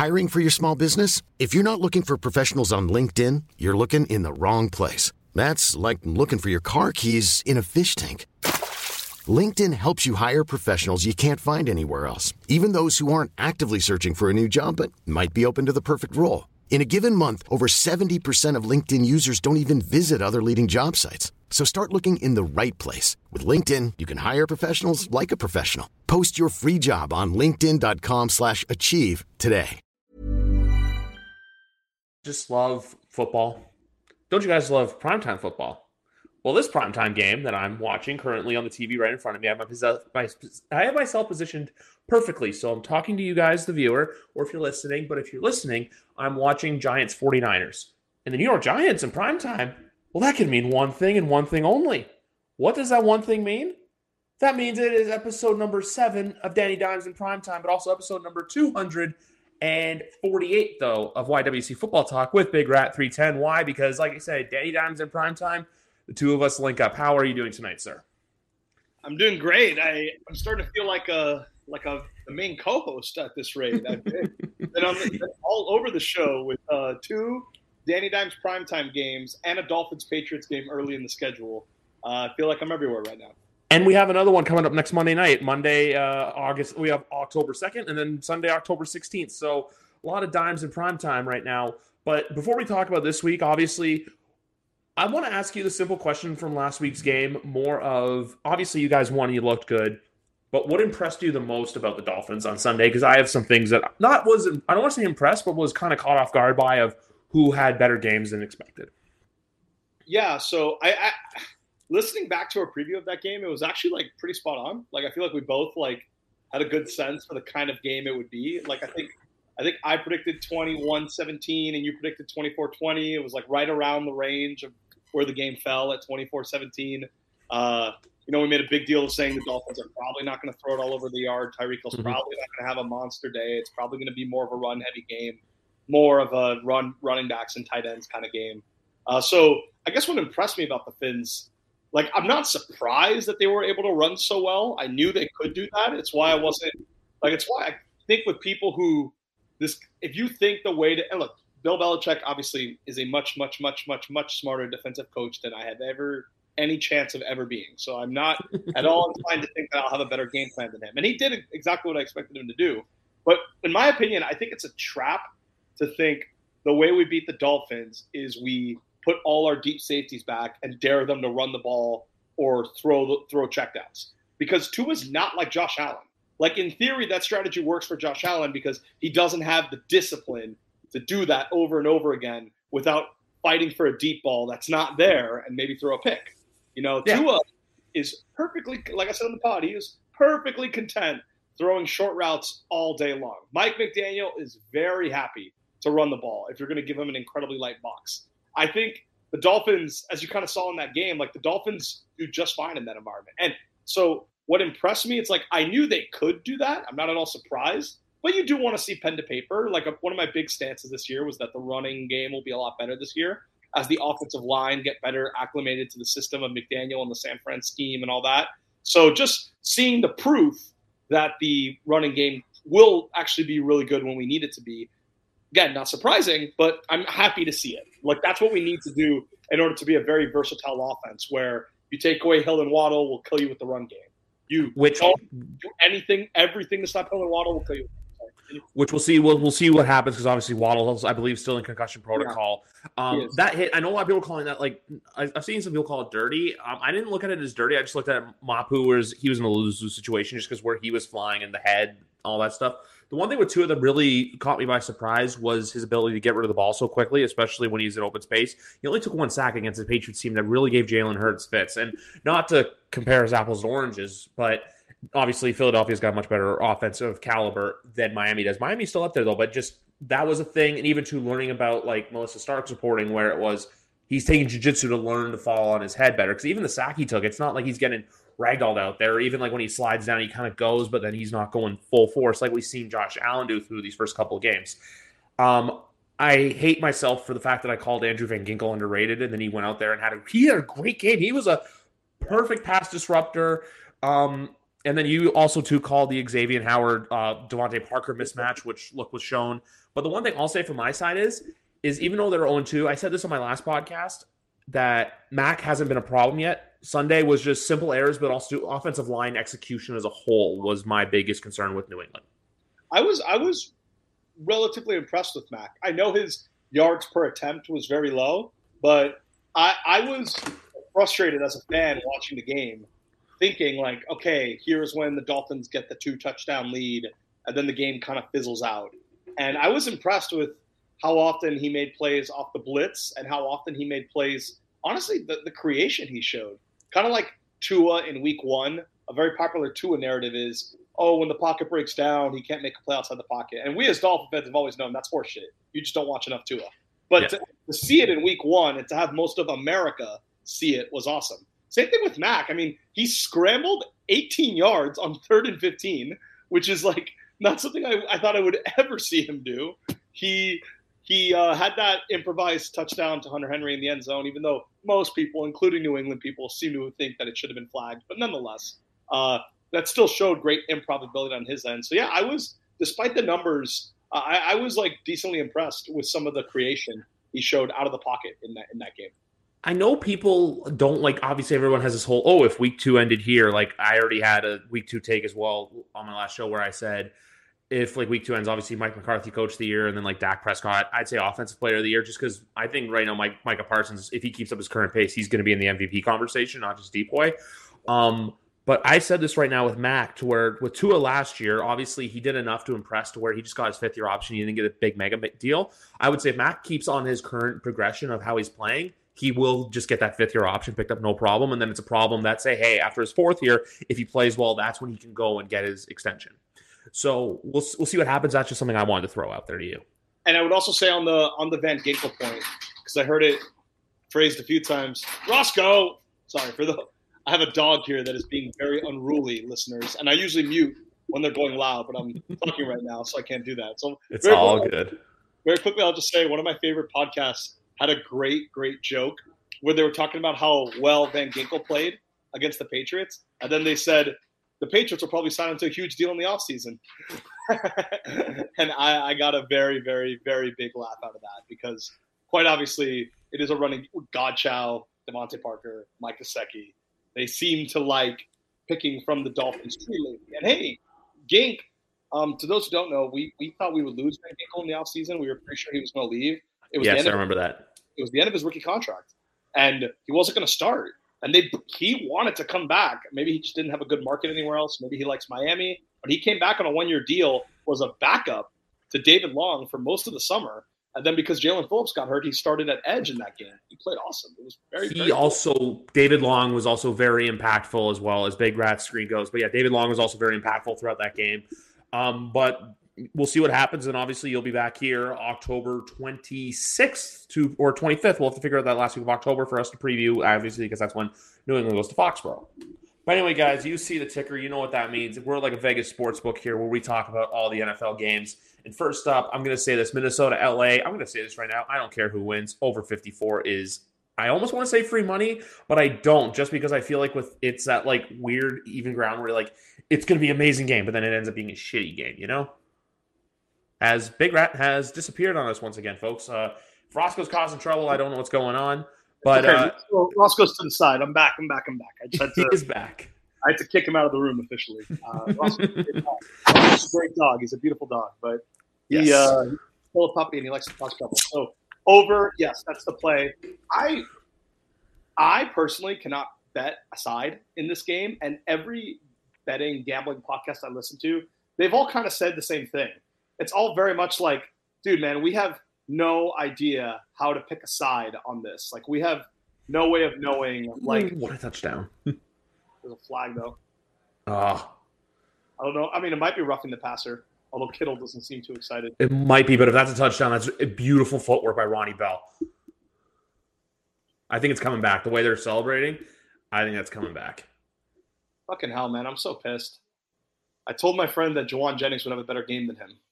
Hiring for your small business? If you're not looking for professionals on LinkedIn, you're looking in the wrong place. That's like looking for your car keys in a fish tank. LinkedIn helps you hire professionals you can't find anywhere else, even those who aren't actively searching for a new job but might be open to the perfect role. In a given month, over 70% of LinkedIn users don't even visit other leading job sites. So start looking in the right place. With LinkedIn, you can hire professionals like a professional. Post your free job on linkedin.com/achieve today. Just love football. Don't you guys love primetime football? Well, this primetime game that I'm watching currently on the TV right in front of me, I have myself positioned perfectly. So I'm talking to you guys, the viewer, or if you're listening. But if you're listening, I'm watching Giants 49ers. And the New York Giants in primetime, well, that can mean one thing and one thing only. What does that one thing mean? That means it is episode number 7 of Danny Dimes in primetime, but also episode number 248, though, of YWC Football Talk with Big Rat 310. Why? Because, like I said, Danny Dimes in primetime, the two of us link up. How are you doing tonight, sir? I'm doing great. I'm starting to feel like the main co-host at this rate. I've been all over the show with 2 Danny Dimes primetime games and a Dolphins-Patriots game early in the schedule. I feel like I'm everywhere right now. And we have another one coming up next Monday night. Monday, we have October 2nd, and then Sunday, October 16th. So a lot of Dimes in primetime right now. But before we talk about this week, obviously, I want to ask you the simple question from last week's game. More of, obviously, you guys won and you looked good. But what impressed you the most about the Dolphins on Sunday? Because I have some things that I don't want to say impressed, but was kind of caught off guard by of who had better games than expected. Yeah, so I listening back to our preview of that game, it was actually like pretty spot on. Like I feel like we both like had a good sense for the kind of game it would be. Like I think I predicted 21-17 and you predicted 24-20. It was like right around the range of where the game fell at 24-17. We made a big deal of saying the Dolphins are probably not going to throw it all over the yard. Tyreek Hill's probably not going to have a monster day. It's probably going to be more of a run-heavy game, more of a running backs and tight ends kind of game. So I guess what impressed me about the Fins, like I'm not surprised that they were able to run so well. I knew they could do that. It's why I think with people who if you think the way to, and look, Bill Belichick obviously is a much, much, much, much, much smarter defensive coach than I have any chance of ever being. So I'm not at all inclined to think that I'll have a better game plan than him. And he did exactly what I expected him to do. But in my opinion, I think it's a trap to think the way we beat the Dolphins is we put all our deep safeties back and dare them to run the ball or throw checkdowns. Because Tua's not like Josh Allen. Like in theory, that strategy works for Josh Allen because he doesn't have the discipline to do that over and over again without fighting for a deep ball that's not there and maybe throw a pick. Tua is perfectly, like I said on the pod, he is perfectly content throwing short routes all day long. Mike McDaniel is very happy to run the ball if you're going to give him an incredibly light box. I think the Dolphins, as you kind of saw in that game, like the Dolphins do just fine in that environment. And so what impressed me, it's like I knew they could do that. I'm not at all surprised. But you do want to see pen to paper. Like one of my big stances this year was that the running game will be a lot better this year as the offensive line get better acclimated to the system of McDaniel and the San Fran scheme and all that. So just seeing the proof that the running game will actually be really good when we need it to be. Again, not surprising, but I'm happy to see it. Like that's what we need to do in order to be a very versatile offense where you take away Hill and Waddle, will kill you with the run game. You don't do everything to stop Hill and Waddle will kill you. Which we'll see. We'll see what happens because obviously Waddle, I believe, still in concussion protocol. Yeah. That hit, I know a lot of people are calling that like I've seen some people call it dirty. I didn't look at it as dirty. I just looked at Mapu, where he was in a lose-lose situation just because where he was flying in the head, all that stuff. The one thing with Tua that really caught me by surprise was his ability to get rid of the ball so quickly, especially when he's in open space. He only took 1 sack against the Patriots team that really gave Jalen Hurts fits. And not to compare his apples to oranges, but obviously Philadelphia's got much better offensive caliber than Miami does. Miami's still up there, though, but just that was a thing. And even to learning about, like, Melissa Stark's reporting where it was he's taking jiu-jitsu to learn to fall on his head better. Because even the sack he took, it's not like he's getting ragdolled out there. Even like when he slides down, he kind of goes, but then he's not going full force like we've seen Josh Allen do through these first couple of games. I hate myself for the fact that I called Andrew Van Ginkel underrated, and then he went out there and had a great game. He was a perfect pass disruptor. And then you also, too, called the Xavier Howard, Devontae Parker mismatch, which, look, was shown But the one thing I'll say from my side is even though they're 0-2, I said this on my last podcast, that Mac hasn't been a problem yet. Sunday was just simple errors, but also offensive line execution as a whole was my biggest concern with New England. I was relatively impressed with Mac. I know his yards per attempt was very low, but I was frustrated as a fan watching the game, thinking like, okay, here's when the Dolphins get the 2-touchdown lead, and then the game kind of fizzles out. And I was impressed with how often he made plays off the blitz and how often he made plays, honestly, the creation he showed. Kind of like Tua in week 1. A very popular Tua narrative is, oh, when the pocket breaks down, he can't make a play outside the pocket. And we as Dolphin fans have always known that's horseshit. You just don't watch enough Tua. But to see it in week 1 and to have most of America see it was awesome. Same thing with Mac. I mean, he scrambled 18 yards on 3rd and 15, which is like not something I thought I would ever see him do. He had that improvised touchdown to Hunter Henry in the end zone, even though most people, including New England people, seem to think that it should have been flagged. But nonetheless, that still showed great improbability on his end. So, yeah, I was, despite the numbers, I was like decently impressed with some of the creation he showed out of the pocket in that game. I know people don't like, obviously everyone has this whole, if week 2 ended here, like I already had a week 2 take as well on my last show where I said, if like week 2 ends, obviously Mike McCarthy coach of the year, and then like Dak Prescott, I'd say offensive player of the year, just because I think right now Micah Parsons, if he keeps up his current pace, he's going to be in the MVP conversation, not just Depoy. But I said this right now with Mac, to where with Tua last year, obviously he did enough to impress to where he just got his 5th-year option. He didn't get a big mega deal. I would say if Mac keeps on his current progression of how he's playing, he will just get that 5th-year option picked up, no problem. And then it's a problem that say, hey, after his 4th year, if he plays well, that's when he can go and get his extension. So we'll see what happens. That's just something I wanted to throw out there to you. And I would also say on the Van Ginkel point, because I heard it phrased a few times, Roscoe. Sorry for I have a dog here that is being very unruly, listeners, and I usually mute when they're going loud, but I'm talking right now, so I can't do that. So it's all good. Very quickly, I'll just say one of my favorite podcasts had a great joke where they were talking about how well Van Ginkel played against the Patriots, and then they said the Patriots will probably sign him to a huge deal in the offseason. And I got a very, very, very big laugh out of that because quite obviously it is a running Godchow, Devontae Parker, Mike Gesicki. They seem to like picking from the Dolphins tree lately. And hey, Gink, to those who don't know, we thought we would lose Van Ginkel in the offseason. We were pretty sure he was going to leave. Yes, I remember that. It was the end of his rookie contract. And he wasn't going to start. And he wanted to come back. Maybe he just didn't have a good market anywhere else. Maybe he likes Miami. But he came back on a 1-year deal, was a backup to David Long for most of the summer. And then because Jalen Phillips got hurt, he started at edge in that game. He played awesome. It was very cool. David Long was also very impactful as well as Big Rat screen goes. But yeah, David Long was also very impactful throughout that game. But we'll see what happens. And obviously you'll be back here October 26th or 25th. We'll have to figure out that last week of October for us to preview, obviously, because that's when New England goes to Foxborough. But anyway, guys, you see the ticker. You know what that means. We're like a Vegas sports book here where we talk about all the NFL games. And first up, I'm going to say this, Minnesota, LA. I'm going to say this right now. I don't care who wins. Over 54 is, I almost want to say free money, but I don't, just because I feel like it's that like weird even ground where like it's going to be an amazing game, but then it ends up being a shitty game, you know? As Big Rat has disappeared on us once again, folks. Roscoe's causing trouble. I don't know what's going on. But okay. Roscoe's to the side. I'm back. He is back. I had to kick him out of the room officially. Roscoe's a great dog. He's a beautiful dog, but he's still a puppy and he likes to cause trouble. So over, yes, that's the play. I personally cannot bet a side in this game, and every betting gambling podcast I listen to, they've all kind of said the same thing. It's all very much like, dude, man, we have no idea how to pick a side on this. Like, we have no way of knowing. Like, what a touchdown! There's a flag though. I don't know. I mean, it might be roughing the passer, although Kittle doesn't seem too excited. It might be, but if that's a touchdown, that's a beautiful footwork by Ronnie Bell. I think it's coming back. The way they're celebrating, I think that's coming back. Fucking hell, man! I'm so pissed. I told my friend that Juwan Jennings would have a better game than him.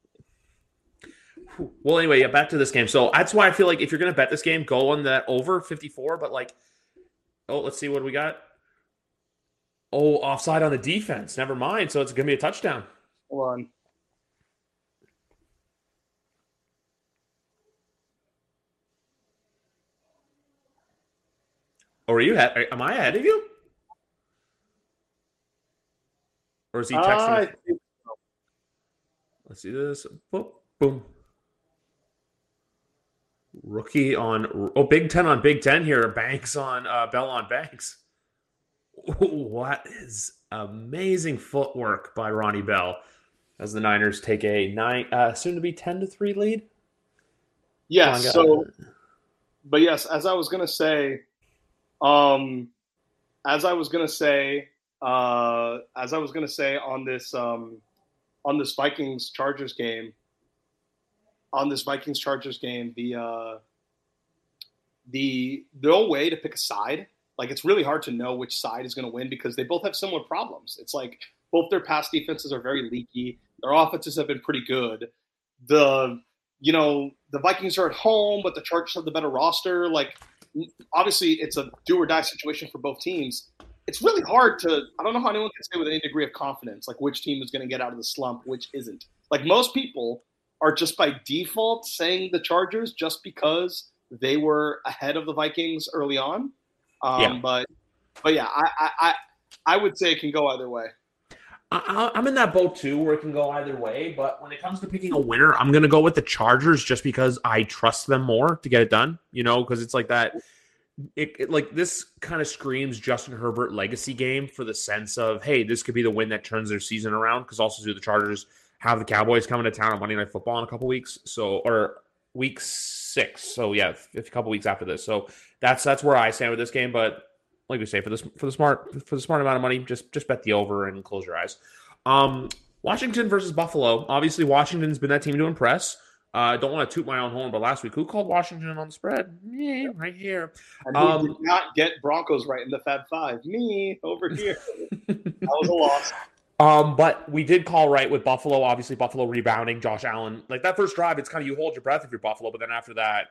Well, anyway, back to this game. So that's why I feel like if you're going to bet this game, go on that over 54. But like, let's see what we got. Offside on the defense. Never mind. So it's going to be a touchdown. Hold on. Or are you? Am I ahead of you? Or is he texting? Let's see this. Boom, boom. Rookie on Big Ten on Big Ten here. Banks on Bell on Banks. What is amazing footwork by Ronnie Bell as the Niners take a soon to be 10-3 lead. Yes. But yes, as I was gonna say on this Vikings Chargers game, the no way to pick a side. Like, it's really hard to know which side is going to win because they both have similar problems. It's like both their pass defenses are very leaky. Their offenses have been pretty good. The Vikings are at home, but the Chargers have the better roster. Like, obviously, it's a do or die situation for both teams. It's really hard I don't know how anyone can say with any degree of confidence, like, which team is going to get out of the slump, which isn't. Like, most people are just by default saying the Chargers just because they were ahead of the Vikings early on. But yeah, I would say it can go either way. I'm in that boat too, where it can go either way. But when it comes to picking a winner, I'm going to go with the Chargers just because I trust them more to get it done. Because it's like that. Like, this kind of screams Justin Herbert legacy game for the sense of, hey, this could be the win that turns their season around. Because also, the Chargers have the Cowboys coming to town on Monday Night Football in a couple weeks, or week 6. So yeah, a couple weeks after this. So that's where I stand with this game. But like we say, for the smart amount of money, just bet the over and close your eyes. Washington versus Buffalo. Obviously, Washington's been that team to impress. I don't want to toot my own horn, but last week, who called Washington on the spread? Me, right here. And did not get Broncos right in the Fab Five. Me, over here. That was a loss. But we did call right with Buffalo. Obviously, Buffalo rebounding. Josh Allen, like, that first drive, it's kind of you hold your breath if you're Buffalo, but then after that,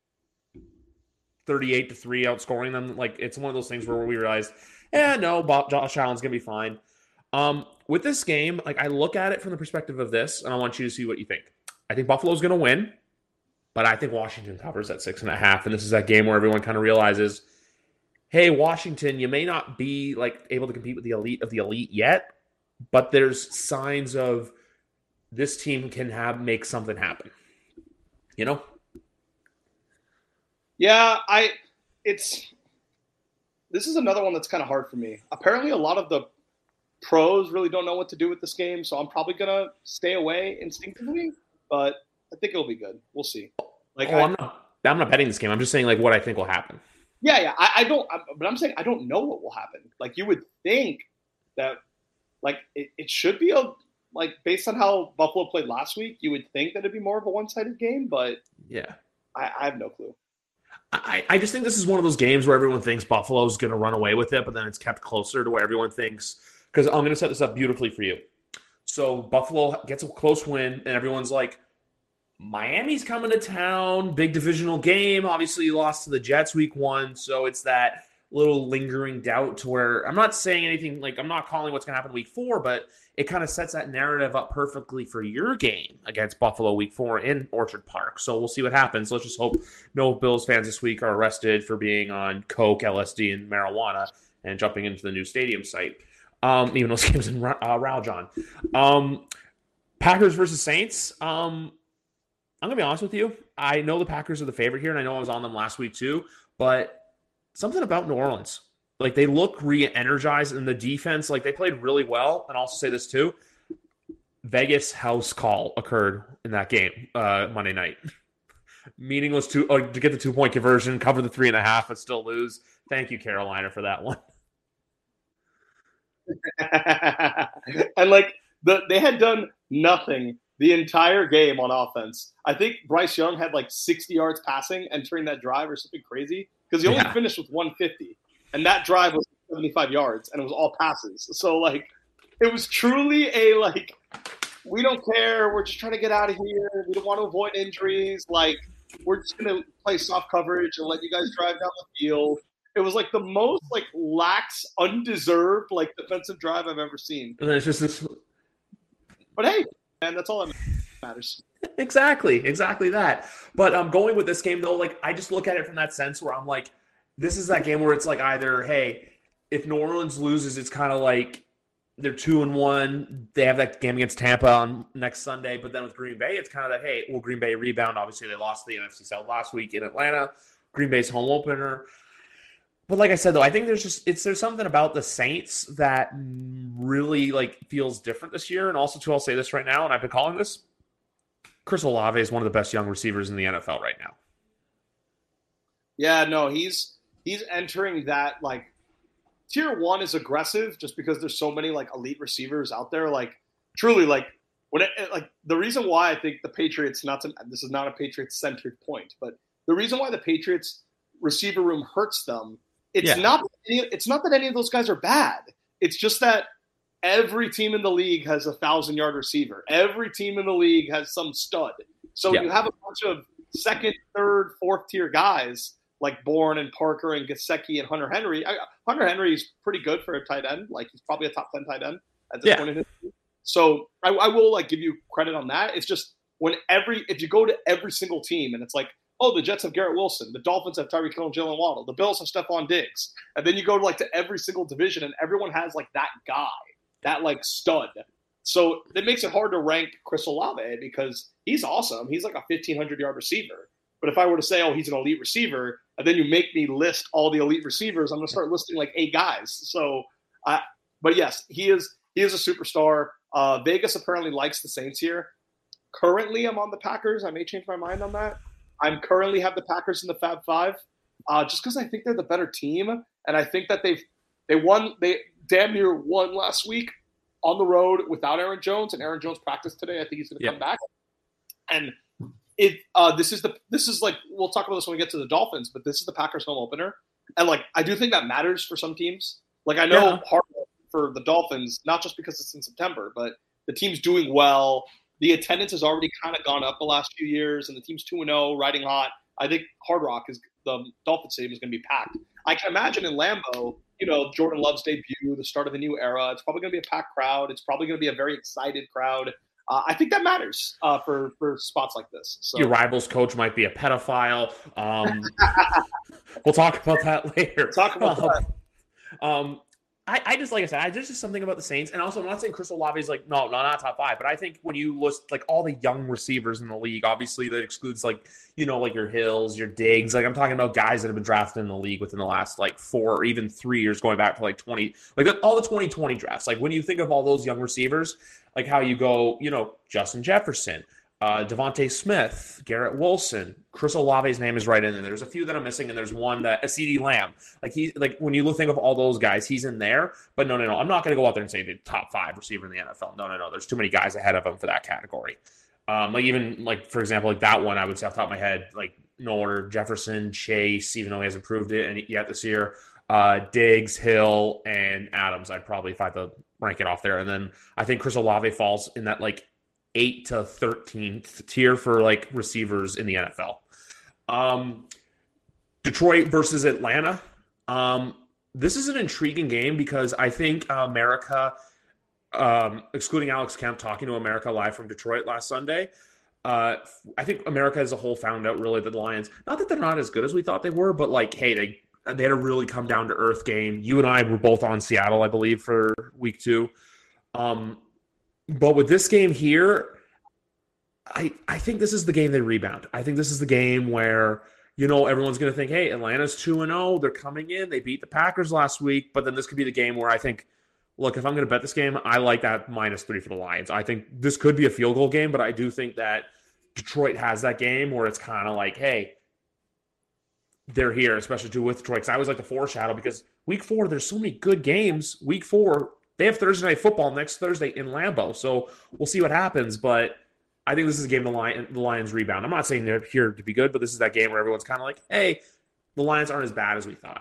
38-3 outscoring them. Like, it's one of those things where we realized, Josh Allen's gonna be fine. With this game, like, I look at it from the perspective of this, and I want you to see what you think. I think Buffalo's gonna win, but I think Washington covers at 6.5, and this is that game where everyone kind of realizes, hey, Washington, you may not be like able to compete with the elite of the elite yet, but there's signs of this team can make something happen. Yeah, this is another one that's kind of hard for me. Apparently, a lot of the pros really don't know what to do with this game, so I'm probably gonna stay away instinctively. But I think it'll be good. We'll see. Like, I'm not betting this game. I'm just saying, like, what I think will happen. Yeah. But I'm saying I don't know what will happen. Like, you would think that, like, it should be based on how Buffalo played last week, you would think that it'd be more of a one-sided game. But yeah, I have no clue. I just think this is one of those games where everyone thinks Buffalo's going to run away with it, but then it's kept closer to where everyone thinks. Because I'm going to set this up beautifully for you. So Buffalo gets a close win, and everyone's like, Miami's coming to town, big divisional game. Obviously, you lost to the Jets week 1, so it's that little lingering doubt to where I'm not saying anything, like, I'm not calling what's going to happen week 4, but it kind of sets that narrative up perfectly for your game against Buffalo week 4 in Orchard Park. So we'll see what happens. Let's just hope no Bills fans this week are arrested for being on coke, LSD, and marijuana and jumping into the new stadium site. Even those games in Raljon. Packers versus Saints. I'm going to be honest with you. I know the Packers are the favorite here, and I know I was on them last week too, but something about New Orleans. Like, they look re-energized in the defense. Like, they played really well. And I'll also say this too. Vegas house call occurred in that game Monday night. Meaning was to get the 2-point conversion, cover the 3.5, but still lose. Thank you, Carolina, for that one. And, like, they had done nothing the entire game on offense. I think Bryce Young had like 60 yards passing entering that drive or something crazy because he only finished with 150. And that drive was 75 yards, and it was all passes. So, like, it was truly like, we don't care. We're just trying to get out of here. We don't want to avoid injuries. Like, we're just going to play soft coverage and let you guys drive down the field. It was, like, the most, like, lax, undeserved, like, defensive drive I've ever seen. And then it's just this. But, hey, man, that's all that matters. Exactly that. But going with this game, though, like, I just look at it from that sense where I'm like, this is that game where it's like either, hey, if New Orleans loses, it's kind of like they're 2-1. They have that game against Tampa on next Sunday. But then with Green Bay, it's kind of that, hey, will Green Bay rebound? Obviously, they lost the NFC South last week in Atlanta. Green Bay's home opener. But like I said, though, I think there's something about the Saints that really like feels different this year. And also, too, I'll say this right now, and I've been calling this, Chris Olave is one of the best young receivers in the NFL right now. Yeah, no, he's entering that, like, tier 1 is aggressive just because there's so many like elite receivers out there. Like, truly, like, the reason why I think the Patriots, this is not a Patriots centered point, but the reason why the Patriots receiver room hurts them, it's not that any of those guys are bad. It's just that every team in the league has a 1,000-yard receiver. Every team in the league has some stud. So you have a bunch of second, third, fourth tier guys like Bourne and Parker and Gesicki and Hunter Henry. Hunter Henry is pretty good for a tight end. Like, he's probably a top 10 tight end at this point in his career. So I will like give you credit on that. It's just if you go to every single team and it's like, oh, the Jets have Garrett Wilson, the Dolphins have Tyreek Hill and Jalen Waddle, the Bills have Stephon Diggs, and then you go to every single division and everyone has like that guy, that like stud. So it makes it hard to rank Chris Olave because he's awesome. He's like a 1,500-yard receiver. But if I were to say, oh, he's an elite receiver, and then you make me list all the elite receivers, I'm going to start listing like 8 guys. So, but yes, he is a superstar. Vegas apparently likes the Saints here. Currently, I'm on the Packers. I may change my mind on that. I'm currently have the Packers in the Fab Five, just because I think they're the better team, and I think that they damn near won last week on the road without Aaron Jones, and Aaron Jones practiced today. I think he's going to come back, and this is like, we'll talk about this when we get to the Dolphins, but this is the Packers home opener, and like I do think that matters for some teams. Like, I know part for the Dolphins, not just because it's in September, but the team's doing well. The attendance has already kind of gone up the last few years, and the team's 2-0, riding hot. I think Hard Rock the Dolphins Stadium is going to be packed. I can imagine in Lambeau, Jordan Love's debut, the start of the new era. It's probably going to be a packed crowd. It's probably going to be a very excited crowd. I think that matters for spots like this. So. Your rival's coach might be a pedophile. We'll talk about that later. I just, like I said, there's just something about the Saints. And also, I'm not saying Chris Olave is like, no, not top 5. But I think when you list like all the young receivers in the league, obviously that excludes like, like your Hills, your Diggs. Like, I'm talking about guys that have been drafted in the league within the last like 4 or even 3 years, going back to like 20, like all the 2020 drafts. Like, when you think of all those young receivers, like how you go, Justin Jefferson, Devontae Smith, Garrett Wilson, Chris Olave's name is right in there. There's a few that I'm missing, and there's one that CeeDee Lamb. Like when you think of all those guys, he's in there. But no, I'm not going to go out there and say the top 5 receiver in the NFL. No. There's too many guys ahead of him for that category. For example, like that one, I would say off the top of my head, like no order: Jefferson, Chase, even though he hasn't proved it yet this year. Diggs, Hill, and Adams. I'd probably, if I had to rank it off there, and then I think Chris Olave falls in that like 8 to 13th tier for like receivers in the NFL. Detroit versus Atlanta. This is an intriguing game because I think America, excluding Alex Kemp talking to America live from Detroit last Sunday, I think America as a whole found out really that the Lions, not that they're not as good as we thought they were, but like, hey, they had a really come down to earth game. You and I were both on Seattle, I believe, for week 2. But with this game here, I think this is the game they rebound. I think this is the game where, everyone's going to think, hey, Atlanta's 2-0. They're coming in. They beat the Packers last week. But then this could be the game where I think, look, if I'm going to bet this game, I like that -3 for the Lions. I think this could be a field goal game, but I do think that Detroit has that game where it's kind of like, hey, they're here, especially too with Detroit. Because I always like to foreshadow because week 4, there's so many good games. Week 4, they have Thursday Night Football next Thursday in Lambeau. So we'll see what happens. But I think this is a game the Lions rebound. I'm not saying they're here to be good, but this is that game where everyone's kind of like, hey, the Lions aren't as bad as we thought.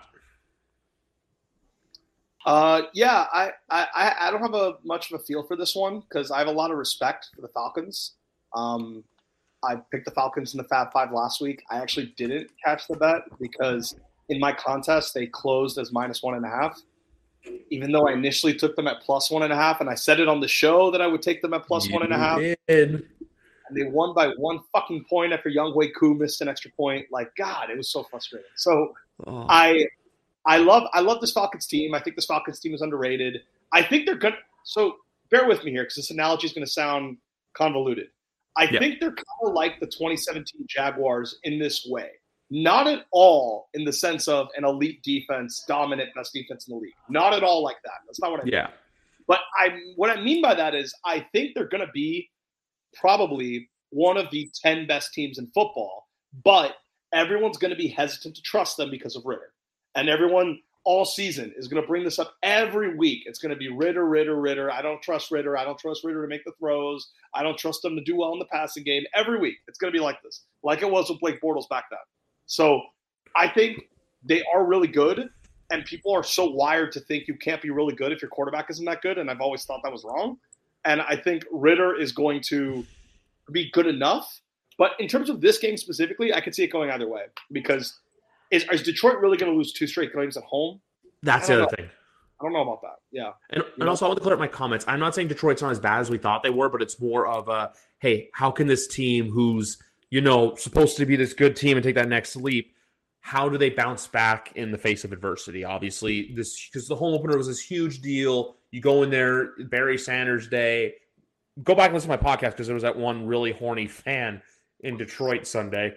I don't have much of a feel for this one because I have a lot of respect for the Falcons. I picked the Falcons in the Fab Five last week. I actually didn't catch the bet because in my contest they closed as -1.5. Even though I initially took them at +1.5, and I said it on the show that I would take them at +1.5. and they won by 1 fucking point after Younghoe Koo missed an extra point. Like, God, it was so frustrating. So I love this Falcons team. I think this Falcons team is underrated. I think they're good. So bear with me here because this analogy is going to sound convoluted. I think they're kind of like the 2017 Jaguars in this way. Not at all in the sense of an elite defense, dominant, best defense in the league. Not at all like that. That's not what I mean. Yeah. But what I mean by that is I think they're going to be probably one of the 10 best teams in football, but everyone's going to be hesitant to trust them because of Ridder. And everyone all season is going to bring this up every week. It's going to be Ridder. I don't trust Ridder. I don't trust Ridder to make the throws. I don't trust him to do well in the passing game. Every week, it's going to be like this, like it was with Blake Bortles back then. So I think they are really good, and people are so wired to think you can't be really good if your quarterback isn't that good, and I've always thought that was wrong. And I think Ridder is going to be good enough. But in terms of this game specifically, I could see it going either way because is Detroit really going to lose 2 straight games at home? That's the other thing. I don't know about that. Yeah. And also, I want to clear up my comments. I'm not saying Detroit's not as bad as we thought they were, but it's more of a, hey, how can this team who's, supposed to be this good team and take that next leap, how do they bounce back in the face of adversity? Obviously, because the home opener was this huge deal. You go in there, Barry Sanders Day. Go back and listen to my podcast because there was that one really horny fan in Detroit Sunday.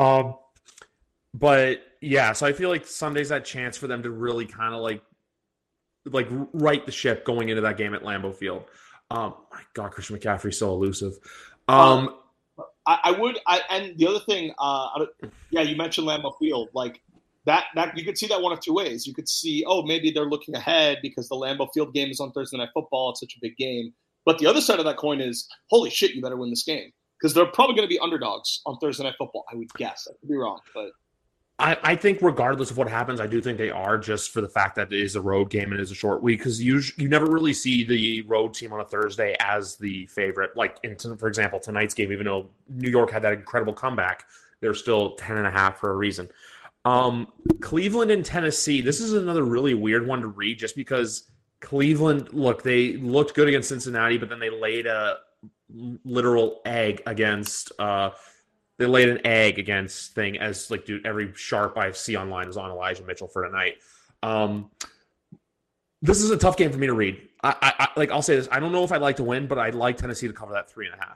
But yeah, so I feel like Sunday's that chance for them to really kind of like right the ship going into that game at Lambeau Field. My God, Christian McCaffrey's so elusive. And the other thing, you mentioned Lambeau Field, like that you could see that one of two ways. You could see, maybe they're looking ahead because the Lambeau Field game is on Thursday Night Football. It's such a big game. But the other side of that coin is, holy shit, you better win this game because they're probably going to be underdogs on Thursday Night Football. I would guess. I could be wrong, but. I think regardless of what happens, I do think they are just for the fact that it is a road game and it is a short week because you never really see the road team on a Thursday as the favorite. Like, for example, tonight's game, even though New York had that incredible comeback, they're still 10.5 for a reason. Cleveland and Tennessee, this is another really weird one to read just because Cleveland, they looked good against Cincinnati, but then they laid a literal egg against They laid an egg against thing as every sharp I see online is on Elijah Mitchell for tonight. This is a tough game for me to read. I'll say this. I don't know if I'd like to win, but I'd like Tennessee to cover that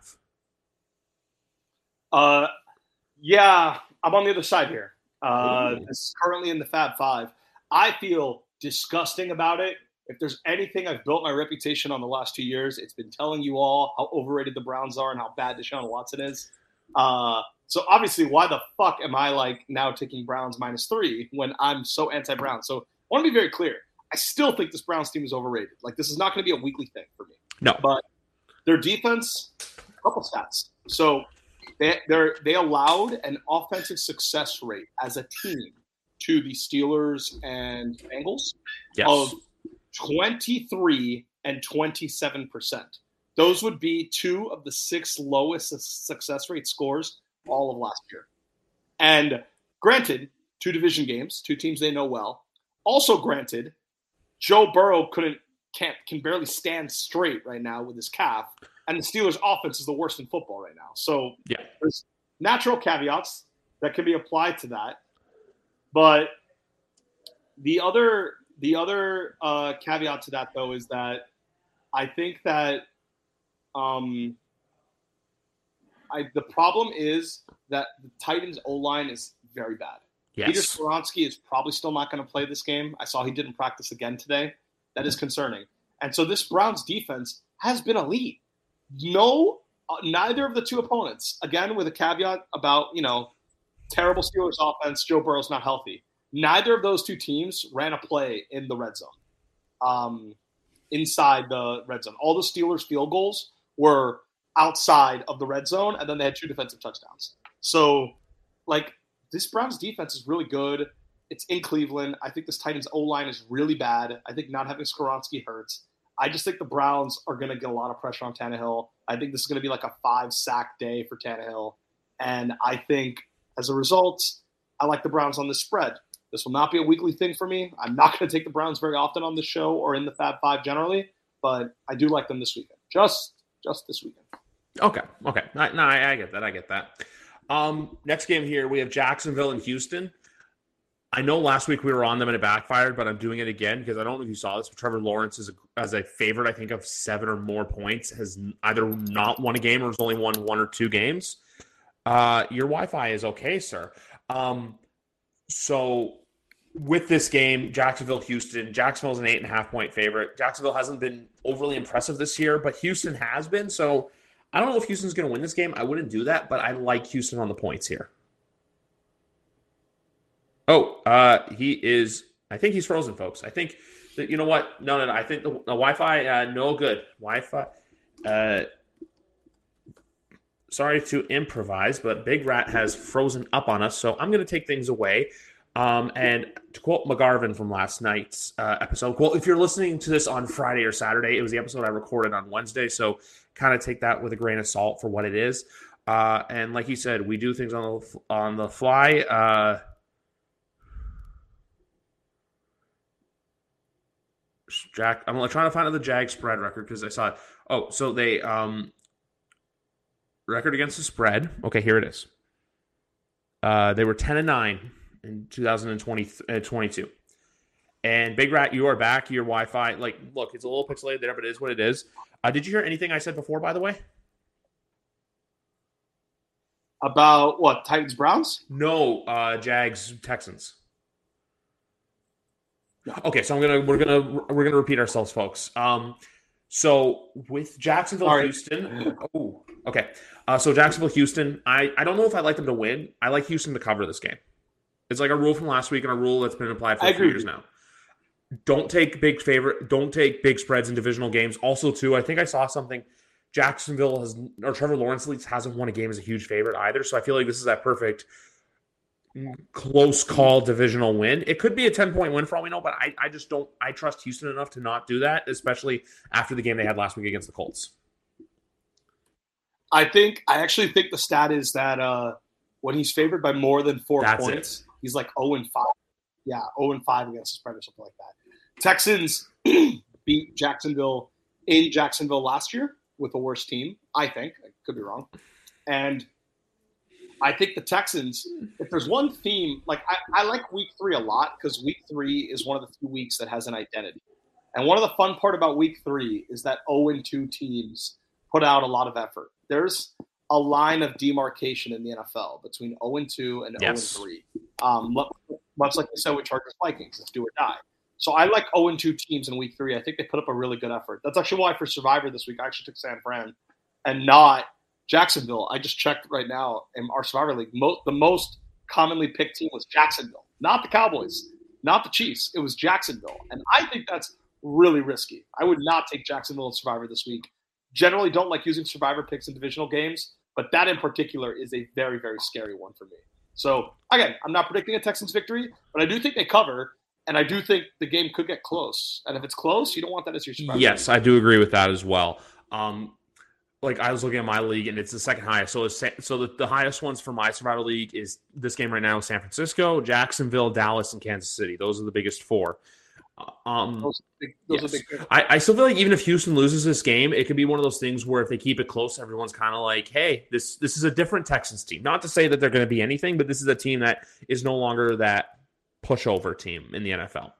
3.5. Yeah, I'm on the other side here. This is currently in the Fab Five. I feel disgusting about it. If there's anything I've built my reputation on the last 2 years, it's been telling you all how overrated the Browns are and how bad Deshaun Watson is. So obviously, why the fuck am I now taking Browns -3 when I'm so anti-Brown? So I want to be very clear. I still think this Browns team is overrated. This is not going to be a weekly thing for me. No. But their defense, a couple stats. So they allowed an offensive success rate as a team to the Steelers and Bengals of 23 and 27%. Those would be 2 of the 6 lowest success rate scores all of last year. And granted, 2 division games, 2 teams they know well. Also granted, Joe Burrow can barely stand straight right now with his calf, and the Steelers' offense is the worst in football right now. So there's natural caveats that can be applied to that. But the other caveat to that, though, is that I think that the problem is that the Titans' O-line is very bad. Yes. Peter Skoronski is probably still not going to play this game. I saw he didn't practice again today. That is concerning. And so this Browns defense has been elite. Neither of the 2 opponents, again with a caveat about, terrible Steelers offense, Joe Burrow's not healthy. Neither of those 2 teams ran a play in the red zone, inside the red zone. All the Steelers' field goals were outside of the red zone, and then they had 2 defensive touchdowns. So, this Browns defense is really good. It's in Cleveland. I think this Titans O-line is really bad. I think not having Skoronski hurts. I just think the Browns are going to get a lot of pressure on Tannehill. I think this is going to be a 5-sack day for Tannehill. And I think, as a result, I like the Browns on this spread. This will not be a weekly thing for me. I'm not going to take the Browns very often on this show or in the Fab Five generally, but I do like them this weekend. Just this weekend. Okay. I get that. I get that. Next game here, we have Jacksonville and Houston. I know last week we were on them and it backfired, but I'm doing it again because I don't know if you saw this, but Trevor Lawrence is as a favorite, I think, of 7 or more points, has either not won a game or has only won 1 or 2 games. Your Wi-Fi is okay, sir. So with this game, Jacksonville-Houston, Jacksonville's an 8.5-point favorite. Jacksonville hasn't been overly impressive this year, but Houston has been. So I don't know if Houston's going to win this game. I wouldn't do that, but I like Houston on the points here. He is. I think he's frozen, folks. I think that, you know what? No. I think the Wi-Fi, no good. Wi-Fi. Sorry to improvise, but Big Rat has frozen up on us, so I'm going to take things away. And to quote McGarvin from last night's episode, well, if you're listening to this on Friday or Saturday, it was the episode I recorded on Wednesday, so kind of take that with a grain of salt for what it is. And like he said, we do things on the fly. Jack, I'm trying to find out the Jag spread record because I saw it. Oh, so they record against the spread. Okay, here it is. They were 10-9 in 2022. And Big Rat, you are back. Your Wi-Fi, look, it's a little pixelated there, but it is what it is. Did you hear anything I said before, by the way? About what? Titans Browns? No, Jags Texans. Okay, so we're gonna repeat ourselves, folks. So with Jacksonville, Houston. Oh, okay. So Jacksonville, Houston. I don't know if I like them to win. I like Houston to cover this game. It's like a rule from last week and a rule that's been applied for a few years now. Don't take big spreads in divisional games. Also, too, I think I saw something. Jacksonville Trevor Lawrence at least hasn't won a game as a huge favorite either. So I feel like this is that perfect close call divisional win. It could be a 10-point win for all we know, but I just don't. I trust Houston enough to not do that, especially after the game they had last week against the Colts. I actually think the stat is that when he's favored by more than 4 points, he's like 0-5. Yeah, 0-5 against the spread or something like that. Texans beat Jacksonville in Jacksonville last year with a worse team, I think. I could be wrong. And I think the Texans, if there's one theme, I like week 3 a lot because week 3 is one of the few weeks that has an identity. And one of the fun part about week 3 is that 0-2 teams put out a lot of effort. There's a line of demarcation in the NFL between 0-2 and 0-3. Much like we said with Chargers Vikings, it's do or die. So I like 0-2 teams in week 3. I think they put up a really good effort. That's actually why for Survivor this week, I actually took San Fran and not Jacksonville. I just checked right now in our Survivor League. The most commonly picked team was Jacksonville, not the Cowboys, not the Chiefs. It was Jacksonville. And I think that's really risky. I would not take Jacksonville in Survivor this week. Generally don't like using Survivor picks in divisional games, but that in particular is a very, very scary one for me. So, again, I'm not predicting a Texans victory, but I do think they cover, and I do think the game could get close. And if it's close, you don't want that as your Survivor. Yes, I do agree with that as well. I was looking at my league, and it's the second highest. So the highest ones for my Survivor League is this game right now: San Francisco, Jacksonville, Dallas, and Kansas City. Those are the biggest 4. Those are big. I still feel like even if Houston loses this game, it could be one of those things where if they keep it close, everyone's kind of like, "Hey, this is a different Texans team." Not to say that they're going to be anything, but this is a team that is no longer that pushover team in the NFL.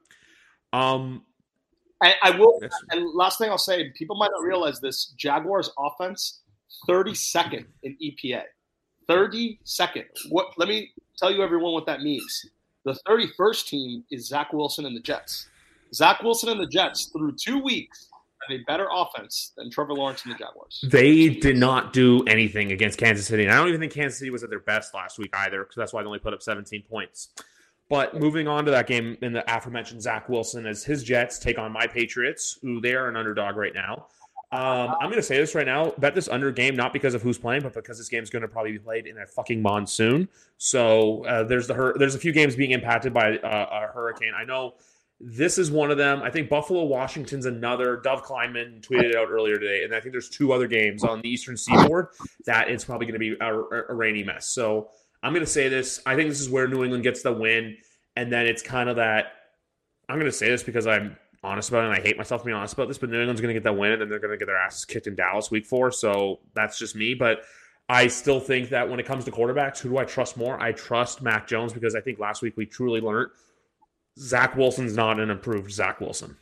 I will, and last thing I'll say, people might not realize this, Jaguars offense, 32nd in EPA. 32nd. Let me tell you, everyone, what that means. The 31st team is Zach Wilson and the Jets. Zach Wilson and the Jets, through 2 weeks, have a better offense than Trevor Lawrence and the Jaguars. They did not do anything against Kansas City, and I don't even think Kansas City was at their best last week either, because that's why they only put up 17 points. But moving on to that game in the aforementioned Zach Wilson as his Jets take on my Patriots, who they are an underdog right now. I'm going to say this right now. Bet this under game, not because of who's playing, but because this game's going to probably be played in a fucking monsoon. So there's a few games being impacted by a hurricane. I know this is one of them. I think Buffalo, Washington's another. Dove Kleinman tweeted it out earlier today. And I think there's 2 other games on the Eastern Seaboard that it's probably going to be a rainy mess. So I'm going to say this. I think this is where New England gets the win. And then it's kind of that – I'm going to say this because I'm honest about it, and I hate myself for being honest about this, but New England's going to get that win, and then they're going to get their asses kicked in Dallas week 4, so that's just me. But I still think that when it comes to quarterbacks, who do I trust more? I trust Mac Jones, because I think last week we truly learned Zach Wilson's not an improved Zach Wilson.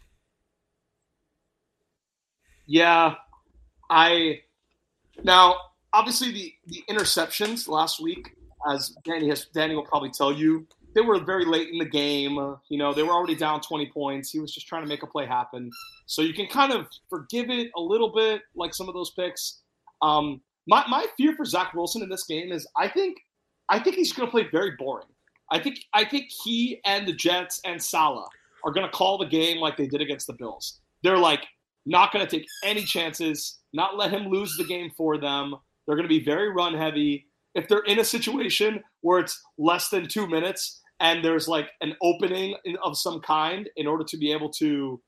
Yeah, now obviously the interceptions last week, as Danny will probably tell you, they were very late in the game. They were already down 20 points. He was just trying to make a play happen. So you can kind of forgive it a little bit, like some of those picks. My fear for Zach Wilson in this game is I think he's going to play very boring. I think he and the Jets and Salah are going to call the game like they did against the Bills. They're like not going to take any chances, not let him lose the game for them. They're going to be very run heavy. If they're in a situation where it's less than 2 minutes and there's like an opening of some kind in order to be able to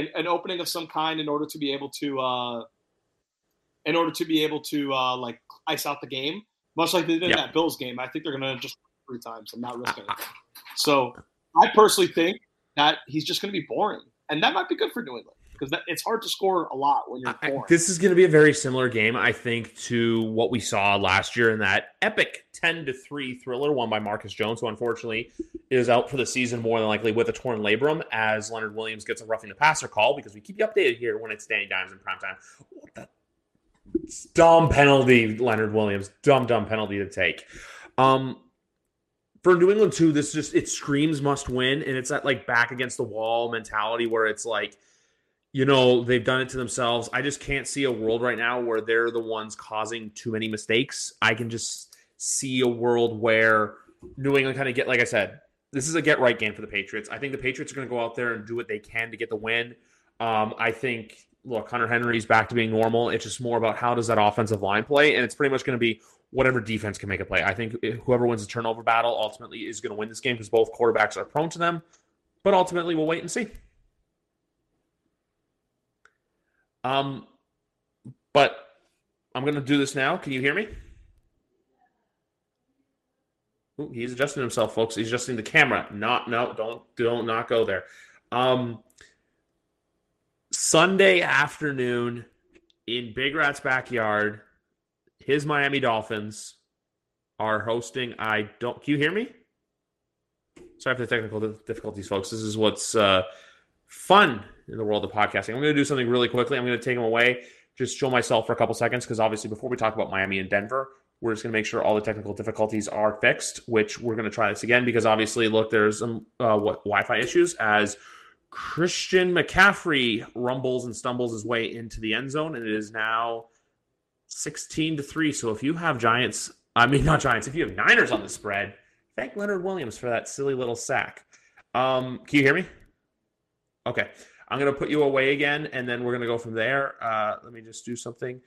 like ice out the game, much like they did in that Bills game, I think they're going to just 3 times and not risk anything. So I personally think that he's just going to be boring, and that might be good for New England, because it's hard to score a lot when you're boring. This is going to be a very similar game, I think, to what we saw last year in that epic 10-3 thriller won by Marcus Jones, who unfortunately is out for the season more than likely with a torn labrum, as Leonard Williams gets a roughing the passer call, because we keep you updated here when it's Danny Dimes in primetime. What the dumb penalty, Leonard Williams. Dumb penalty to take. For New England, too, it screams must win, and it's that like back against the wall mentality where it's like, they've done it to themselves. I just can't see a world right now where they're the ones causing too many mistakes. I can just see a world where New England kind of get, like I said, this is a get-right game for the Patriots. I think the Patriots are going to go out there and do what they can to get the win. I think, look, Hunter Henry's back to being normal. It's just more about how does that offensive line play, and it's pretty much going to be whatever defense can make a play. I think whoever wins the turnover battle ultimately is going to win this game, because both quarterbacks are prone to them, but ultimately we'll wait and see. But I'm going to do this now. Can you hear me? Ooh, he's adjusting himself, folks. He's adjusting the camera. Don't not go there. Sunday afternoon in Big Rat's backyard, his Miami Dolphins are hosting. Can you hear me? Sorry for the technical difficulties, folks. This is what's fun in the world of podcasting. I'm going to do something really quickly. I'm going to take them away, just show myself for a couple seconds, because obviously before we talk about Miami and Denver, we're just going to make sure all the technical difficulties are fixed, which we're going to try this again, because obviously, look, there's some Wi-Fi issues as Christian McCaffrey rumbles and stumbles his way into the end zone, and it is now 16-3. So if you have if you have Niners on the spread, thank Leonard Williams for that silly little sack. Can you hear me? Okay. I'm going to put you away again, and then we're going to go from there. Let me just do something.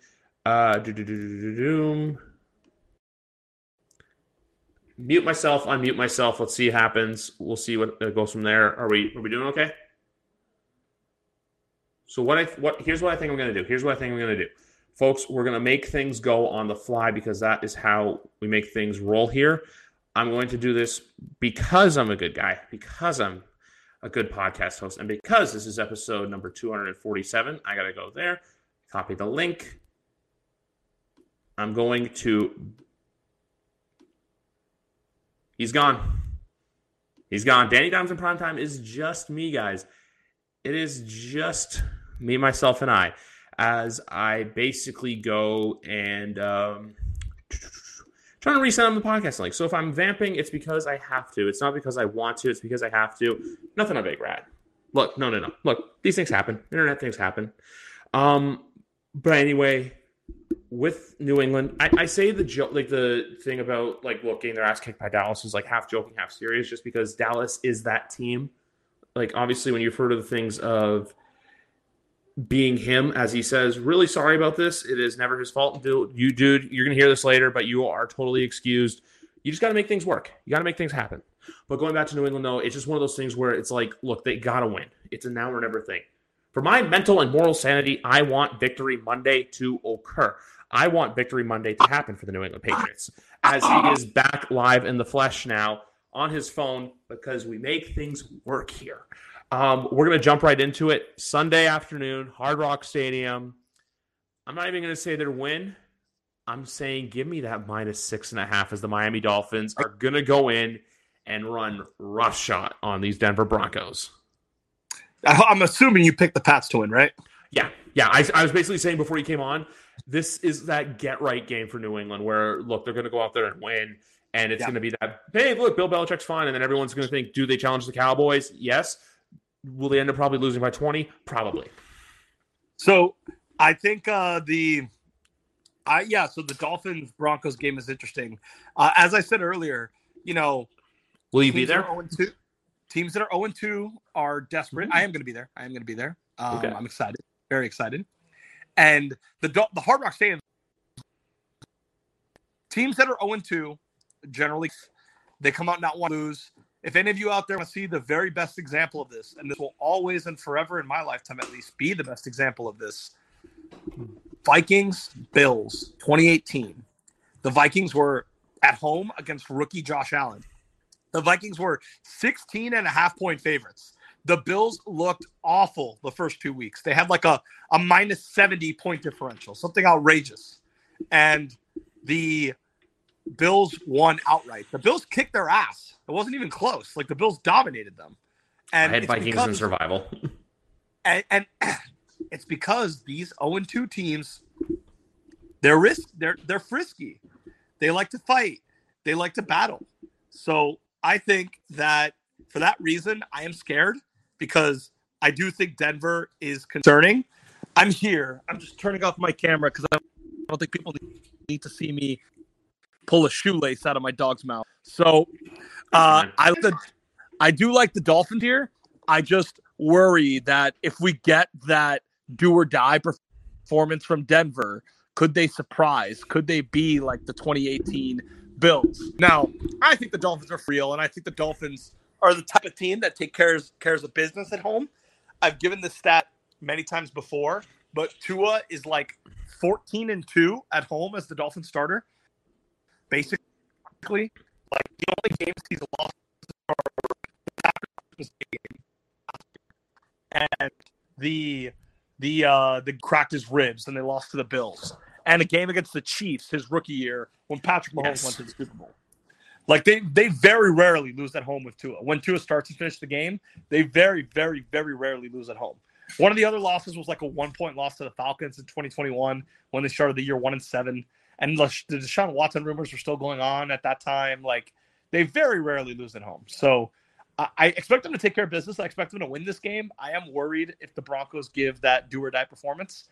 Mute myself, unmute myself. Let's see what happens. We'll see what goes from there. Are we doing okay? So here's what I think I'm going to do. Folks, we're going to make things go on the fly, because that is how we make things roll here. I'm going to do this because I'm a good guy, because I'm a good podcast host, and because this is episode number 247. I got to go there, copy the link. I'm going to... He's gone. Danny Dimes in primetime is just me, guys. It is just me, myself, and I, as I basically go and trying to reset on the podcast link. So if I'm vamping, it's because I have to. It's not because I want to. It's because I have to. Nothing on Big Rat. Look, no. Look, these things happen. Internet things happen. But anyway, with New England, I say the joke, like the thing about like getting their ass kicked by Dallas is like half joking, half serious, just because Dallas is that team. Like obviously, when you refer to the things of being him, as he says, really sorry about this. It is never his fault. Dude, you're gonna hear this later, but you are totally excused. You just got to make things work. You got to make things happen. But going back to New England, though, it's just one of those things where it's like, look, they got to win. It's a now or never thing. For my mental and moral sanity, I want Victory Monday to occur. I want Victory Monday to happen for the New England Patriots, as he is back live in the flesh now on his phone, because we make things work here. We're going to jump right into it. Sunday afternoon, Hard Rock Stadium. I'm not even going to say their win. I'm saying give me that -6.5 as the Miami Dolphins are going to go in and run roughshod on these Denver Broncos. I'm assuming you picked the Pats to win, right? Yeah. I was basically saying before you came on, this is that get-right game for New England where, look, they're going to go out there and win, and it's going to be that, hey, look, Bill Belichick's fine, and then everyone's going to think, do they challenge the Cowboys? Yes. Will they end up probably losing by 20? Probably. So I think so the Dolphins-Broncos game is interesting. As I said earlier, will you be there? Teams that are 0-2 are desperate. I am going to be there. Okay. I'm excited. Very excited. And the Hard Rock Stadium, teams that are 0-2, generally, they come out not want to lose. If any of you out there want to see the very best example of this, and this will always and forever in my lifetime at least be the best example of this, Vikings, Bills, 2018. The Vikings were at home against rookie Josh Allen. The Vikings were 16.5-point favorites. The Bills looked awful the first 2 weeks. They had like a -70-point differential, something outrageous. And the Bills won outright. The Bills kicked their ass. It wasn't even close. Like, the Bills dominated them. And I had Vikings in survival. And it's because these 0-2 teams, they're frisky. They like to fight. They like to battle. So I think that for that reason, I am scared because I do think Denver is concerning. I'm here. I'm just turning off my camera because I don't think people need to see me pull a shoelace out of my dog's mouth. So I do like the Dolphins here. I just worry that if we get that do or die performance from Denver, could they surprise? Could they be like the 2018 Bills? Now, I think the Dolphins are real, and I think the Dolphins are the type of team that take care of business at home. I've given this stat many times before, but Tua is like 14-2 at home as the Dolphins starter. Basically, like the only games he's lost are and the cracked his ribs and they lost to the Bills, and a game against the Chiefs his rookie year when Patrick Mahomes went to the Super Bowl. Like they very rarely lose at home with Tua. When Tua starts and finishes the game, they very, very, very rarely lose at home. One of the other losses was like a 1-point loss to the Falcons in 2021 when they started the year 1-7. And the Deshaun Watson rumors were still going on at that time. Like, they very rarely lose at home. So I expect them to take care of business. I expect them to win this game. I am worried if the Broncos give that do-or-die performance.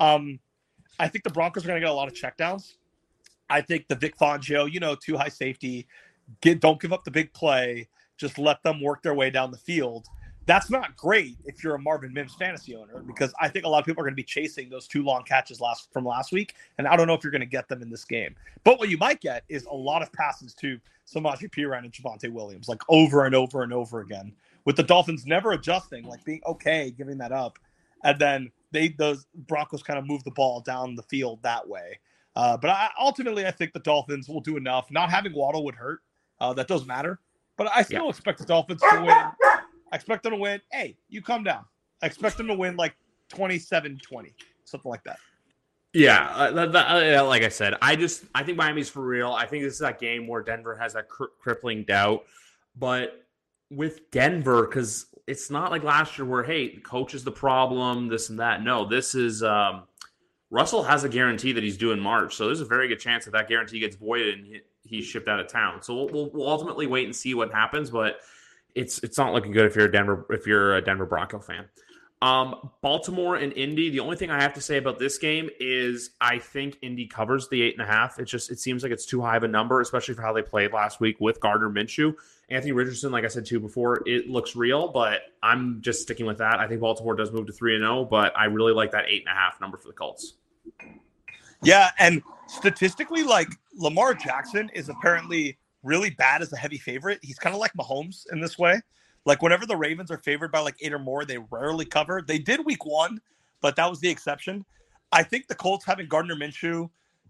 I think the Broncos are going to get a lot of checkdowns. I think the Vic Fangio, too high safety, don't give up the big play, just let them work their way down the field. That's not great if you're a Marvin Mims fantasy owner, because I think a lot of people are going to be chasing those 2 long catches from last week, and I don't know if you're going to get them in this game. But what you might get is a lot of passes to Samaje Perine and Javonte Williams, like over and over and over again, with the Dolphins never adjusting, like being okay giving that up, and then those Broncos kind of move the ball down the field that way. But ultimately, I think the Dolphins will do enough. Not having Waddle would hurt. That does matter. But I still expect the Dolphins to win. I expect them to win. Hey, you calm down. I expect them to win like 27-20, something like that. Yeah, like I said, I think Miami's for real. I think this is that game where Denver has that crippling doubt. But with Denver, because it's not like last year where, hey, the coach is the problem, this and that. No, this is Russell has a guarantee that he's due in March. So there's a very good chance that guarantee gets voided and he's shipped out of town. So we'll ultimately wait and see what happens. But it's not looking good if you're a Denver Bronco fan. Baltimore and Indy. The only thing I have to say about this game is I think Indy covers the 8.5. It seems like it's too high of a number, especially for how they played last week with Gardner Minshew. Anthony Richardson, like I said too before, it looks real, but I'm just sticking with that. I think Baltimore does move to 3-0, but I really like that 8.5 number for the Colts. Yeah, and statistically, like Lamar Jackson is apparently really bad as a heavy favorite. He's kind of like Mahomes in this way. Like whenever the Ravens are favored by like 8 or more, they rarely cover. They did week 1, but that was the exception. I think the Colts having Gardner Minshew,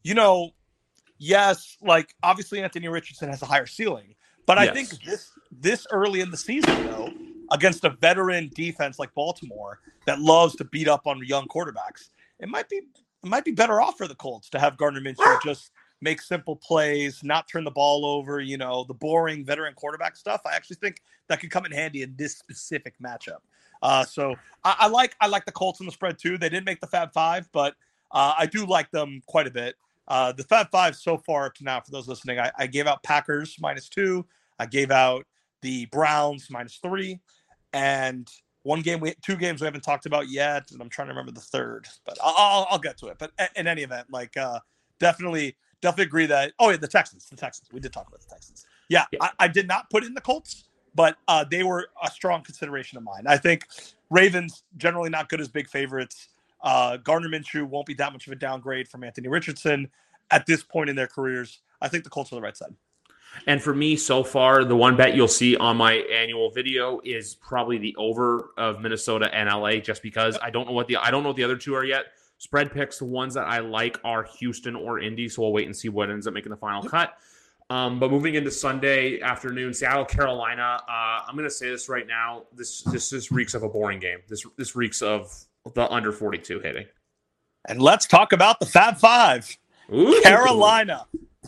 yes, like obviously Anthony Richardson has a higher ceiling, but I think this early in the season though, against a veteran defense like Baltimore that loves to beat up on young quarterbacks, it might be better off for the Colts to have Gardner Minshew just make simple plays, not turn the ball over, the boring veteran quarterback stuff. I actually think that could come in handy in this specific matchup. So I like the Colts in the spread too. They didn't make the Fab Five, but I do like them quite a bit. The Fab Five so far up to now, for those listening, I gave out Packers -2. I gave out the Browns -3, and two games we haven't talked about yet, and I'm trying to remember the third, but I'll get to it. But in any event, definitely agree that. Oh yeah, the Texans. We did talk about the Texans. Yeah. I did not put in the Colts, but they were a strong consideration of mine. I think Ravens generally not good as big favorites. Gardner Minshew won't be that much of a downgrade from Anthony Richardson at this point in their careers. I think the Colts are the right side. And for me, so far, the one bet you'll see on my annual video is probably the over of Minnesota and LA, just because I don't know what the other two are yet. Spread picks, the ones that I like are Houston or Indy, so we'll wait and see what ends up making the final cut. But moving into Sunday afternoon, Seattle, Carolina. I'm going to say this right now. This just reeks of a boring game. This reeks of the under 42 hitting. And let's talk about the Fab Five. Ooh. Carolina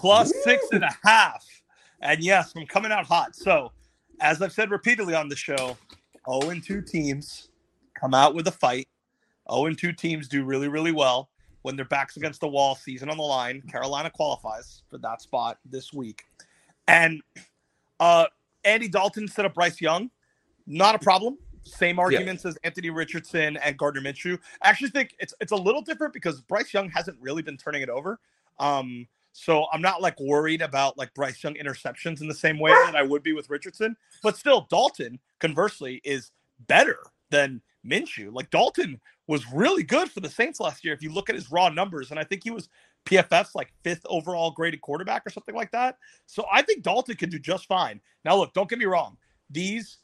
+6.5. And yes, I'm coming out hot. So, as I've said repeatedly on the show, 0-2 teams come out with a fight. 0-2 teams do really, really well when their back's against the wall, season on the line. Carolina qualifies for that spot this week. And Andy Dalton instead of Bryce Young, not a problem. Same arguments as Anthony Richardson and Gardner Minshew. I actually think it's a little different because Bryce Young hasn't really been turning it over. So I'm not worried about Bryce Young interceptions in the same way that I would be with Richardson. But still, Dalton, conversely, is better than Minshew. Dalton was really good for the Saints last year if you look at his raw numbers. And I think he was PFF's 5th overall graded quarterback or something like that. So I think Dalton can do just fine. Now, look, don't get me wrong. These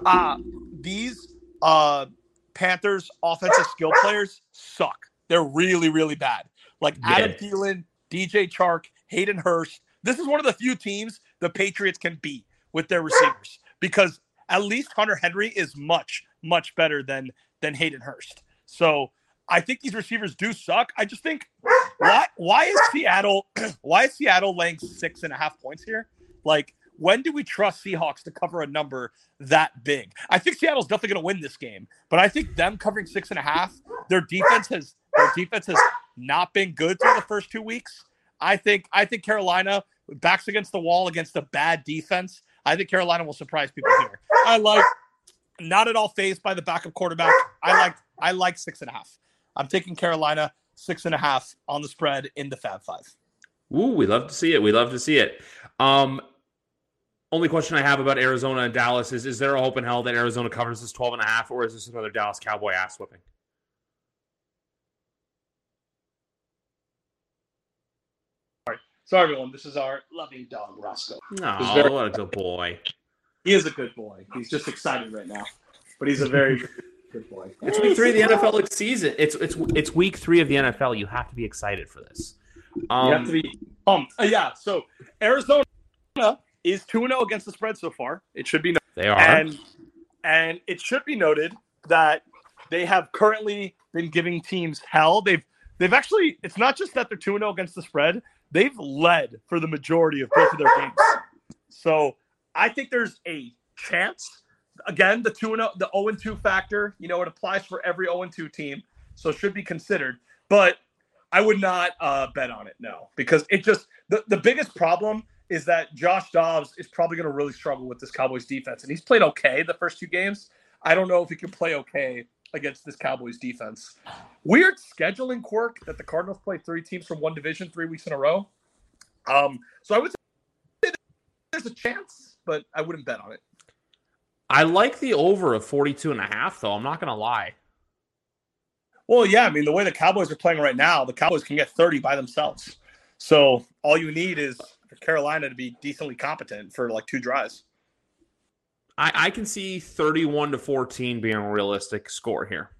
Panthers offensive skill players suck. They're really, really bad. Adam Thielen, DJ Chark, Hayden Hurst. This is one of the few teams the Patriots can beat with their receivers because at least Hunter Henry is much, much better than Hayden Hurst. So I think these receivers do suck. I just think why is Seattle laying 6.5 points here? When do we trust Seahawks to cover a number that big? I think Seattle's definitely going to win this game, but I think them covering 6.5, their defense has not been good through the first 2 weeks. I think Carolina backs against the wall against a bad defense. I think Carolina will surprise people here. Not at all fazed by the backup quarterback. I like 6.5. I'm taking Carolina 6.5 on the spread in the Fab Five. Ooh, we love to see it. Only question I have about Arizona and Dallas is there a hope in hell that Arizona covers this 12.5, or is this another Dallas Cowboy ass whipping? Sorry, everyone. This is our loving dog, Roscoe. Oh, what a good boy. He is a good boy. He's just excited right now, but he's a very good boy. It's week 3 of the NFL season. It's week 3 of the NFL. You have to be excited for this. You have to be pumped. So Arizona is 2-0 against the spread so far. It should be noted. They are. And it should be noted that they have currently been giving teams hell. They've actually, it's not just that they're 2-0 against the spread. They've led for the majority of both of their games. So I think there's a chance. Again, the 0-2 factor, it applies for every 0-2 team. So it should be considered. But I would not bet on it, no. Because it just, the biggest problem is that Josh Dobbs is probably going to really struggle with this Cowboys defense. And he's played okay the first 2 games. I don't know if he can play okay against this Cowboys defense. Weird scheduling quirk that the Cardinals play 3 teams from one division 3 weeks in a row. So I would say there's a chance, but I wouldn't bet on it. I like the over of 42.5, though. I'm not going to lie. Well, yeah. I mean, the way the Cowboys are playing right now, the Cowboys can get 30 by themselves. So all you need is for Carolina to be decently competent for 2 drives. I can see 31-14 being a realistic score here.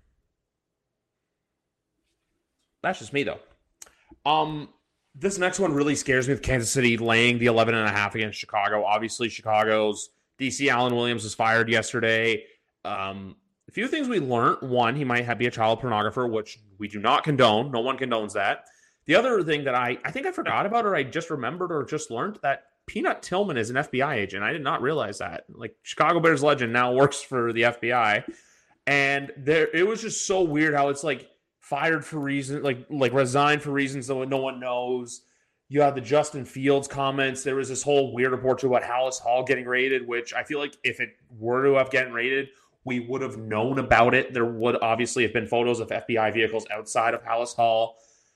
That's just me, though. This next one really scares me with Kansas City laying the 11.5 against Chicago. Obviously, Chicago's DC Allen Williams was fired yesterday. A few things we learned. One, he might be a child pornographer, which we do not condone. No one condones that. The other thing that I think I forgot about, or I just remembered or just learned, that Peanut Tillman is an FBI agent. I did not realize that. Like, Chicago Bears legend now works for the FBI. And it was just so weird how it's like fired for reasons, like resigned for reasons that no one knows. You have the Justin Fields comments. There was this whole weird report about Halas Hall getting raided, which I feel like if it were to have gotten raided, we would have known about it. There would obviously have been photos of FBI vehicles outside of Halas Hall.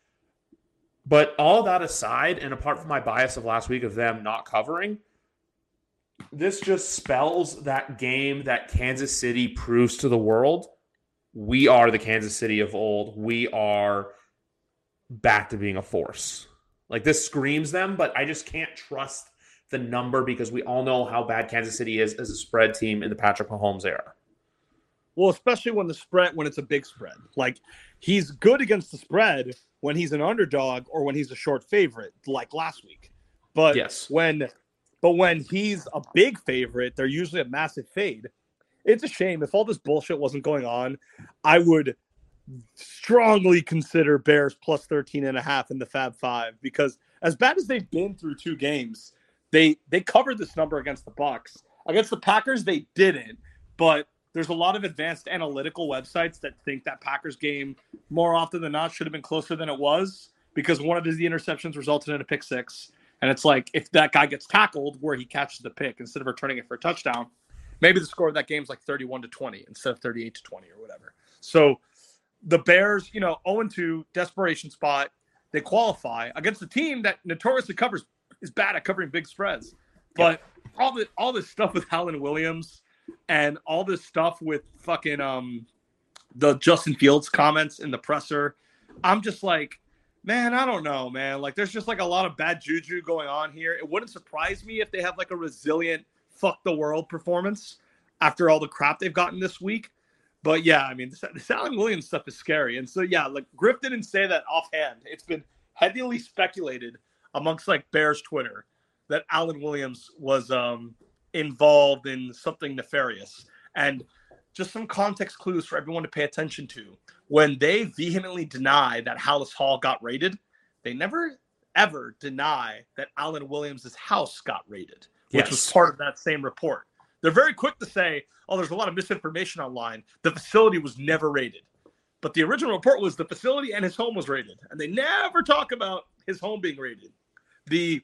But all that aside, and apart from my bias of last week of them not covering, this just spells that game that Kansas City proves to the world. We are the Kansas City of old. We are back to being a force. Like, this screams them, but I just can't trust the number because we all know how bad Kansas City is as a spread team in the Patrick Mahomes era. Well, especially when it's a big spread. Like, he's good against the spread when he's an underdog or when he's a short favorite, like last week. But yes, when he's a big favorite, they're usually a massive fade. It's a shame. If all this bullshit wasn't going on, I would strongly consider Bears plus 13.5 in the Fab Five, because as bad as they've been through two games, they covered this number against the Bucs. Against the Packers, they didn't, but there's a lot of advanced analytical websites that think that Packers game more often than not should have been closer than it was, because one of the interceptions resulted in a pick six. And it's like, if that guy gets tackled where he catches the pick instead of returning it for a touchdown, maybe the score of that game is like 31-20 instead of 38-20 or whatever. So the Bears, 0-2, desperation spot. They qualify against a team that notoriously is bad at covering big spreads. But all this stuff with Alan Williams and all this stuff with fucking the Justin Fields comments in the presser, I'm just like, man, I don't know, man. Like, there's just like a lot of bad juju going on here. It wouldn't surprise me if they have like a resilient fuck the world performance after all the crap they've gotten this week. But yeah, I mean, this Alan Williams stuff is scary. And so, yeah, like, Griff didn't say that offhand. It's been heavily speculated amongst like Bears Twitter that Alan Williams was involved in something nefarious. And just some context clues for everyone to pay attention to. When they vehemently deny that Halas Hall got raided, they never, ever deny that Alan Williams' house got raided, which was part of that same report. They're very quick to say, oh, there's a lot of misinformation online. The facility was never raided. But the original report was the facility and his home was raided. And they never talk about his home being raided. The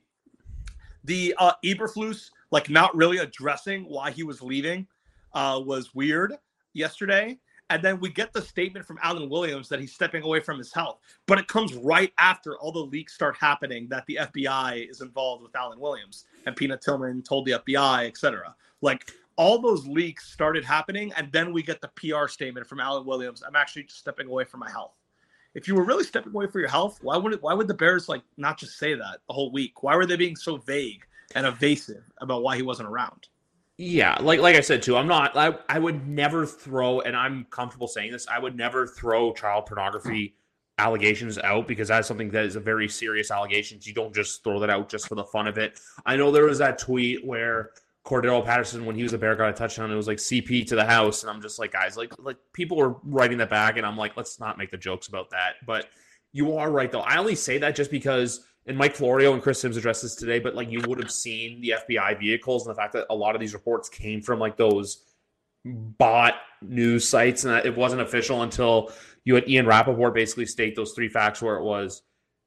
Eberflus, like, not really addressing why he was leaving was weird yesterday. And then we get the statement from Alan Williams that he's stepping away from his health. But it comes right after all the leaks start happening that the FBI is involved with Alan Williams. And Peanut Tillman told the FBI, etc. Like, all those leaks started happening, and then we get the PR statement from Alan Williams. I'm actually just stepping away from my health. If you were really stepping away for your health, why would the Bears like not just say that the whole week? Why were they being so vague and evasive about why he wasn't around? Yeah, like I said too, I would never throw, and I'm comfortable saying this, I would never throw child pornography allegations out, because that's something that is a very serious allegation. You don't just throw that out just for the fun of it. I know there was that tweet where Cordero Patterson, when he was a Bear, got a touchdown. It was like CP to the house, and I'm just like, guys, like people were writing that back, and I'm like, let's not make the jokes about that. But you are right, though. I only say that just because, and Mike Florio and Chris Sims addressed this today, but like, you would have seen the FBI vehicles and the fact that a lot of these reports came from like those bot news sites, and it wasn't official until you had Ian Rappaport basically state those three facts where it was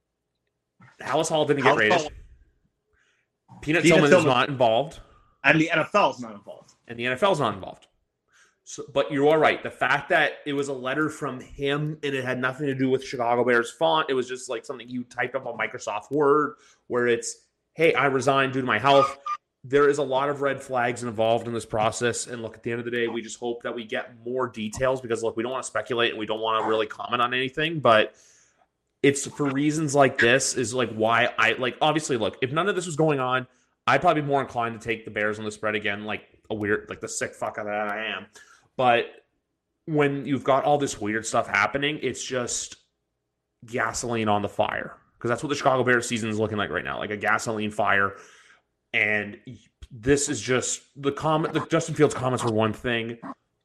Halas Hall didn't get raided. Peanut Tillman is not involved. And the NFL is not involved. So, but you are right. The fact that it was a letter from him and it had nothing to do with Chicago Bears font, it was just like something you typed up on Microsoft Word where it's, hey, I resigned due to my health. There is a lot of red flags involved in this process. And look, at the end of the day, we just hope that we get more details, because look, we don't want to speculate and we don't want to really comment on anything, but it's for reasons like this is like why I like, obviously, look, if none of this was going on, I'd probably be more inclined to take the Bears on the spread again, like a weird, like the sick fucker that I am. But when you've got all this weird stuff happening, it's just gasoline on the fire, because that's what the Chicago Bears season is looking like right now, like a gasoline fire. And this is just the Justin Fields comments were one thing.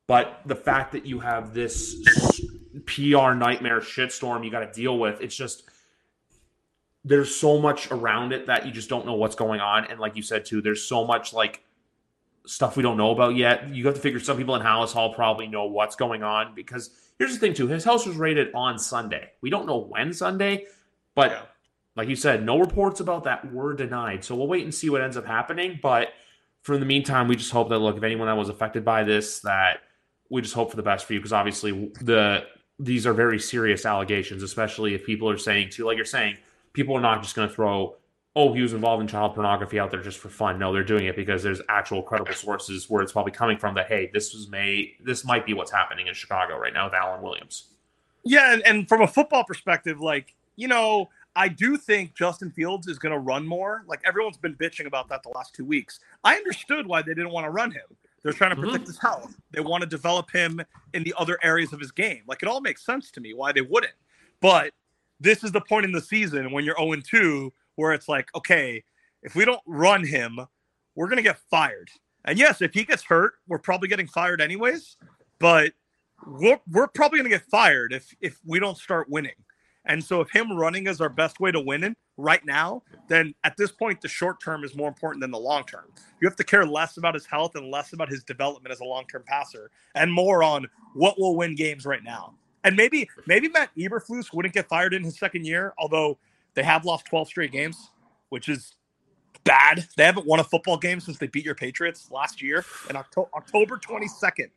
But the fact that you have this PR nightmare shitstorm you got to deal with, it's just there's so much around it that you just don't know what's going on. And like you said too, there's so much like stuff we don't know about yet. You have to figure some people in Halas Hall probably know what's going on, because here's the thing too, his house was raided on Sunday. We don't know when Sunday, but like you said, no reports about that were denied. So we'll wait and see what ends up happening. But for the meantime, we just hope that, look, if anyone that was affected by this, that we just hope for the best for you, because obviously these are very serious allegations, especially if people are saying too, like you're saying, people are not just going to throw, oh, he was involved in child pornography out there just for fun. No, they're doing it because there's actual credible sources where it's probably coming from that, hey, this might be what's happening in Chicago right now with Alan Williams. Yeah, and from a football perspective, like, you know, I do think Justin Fields is going to run more. Like, everyone's been bitching about that the last 2 weeks. I understood why they didn't want to run him. They're trying to protect his health. They want to develop him in the other areas of his game. Like, it all makes sense to me why they wouldn't. But this is the point in the season when you're 0-2 where it's like, okay, if we don't run him, we're going to get fired. And yes, if he gets hurt, we're probably getting fired anyways. But we're probably going to get fired if we don't start winning. And so if him running is our best way to win right now, then at this point, the short term is more important than the long term. You have to care less about his health and less about his development as a long-term passer and more on what will win games right now. And maybe Matt Eberflus wouldn't get fired in his second year, although they have lost 12 straight games, which is bad. They haven't won a football game since they beat your Patriots last year in October 22nd,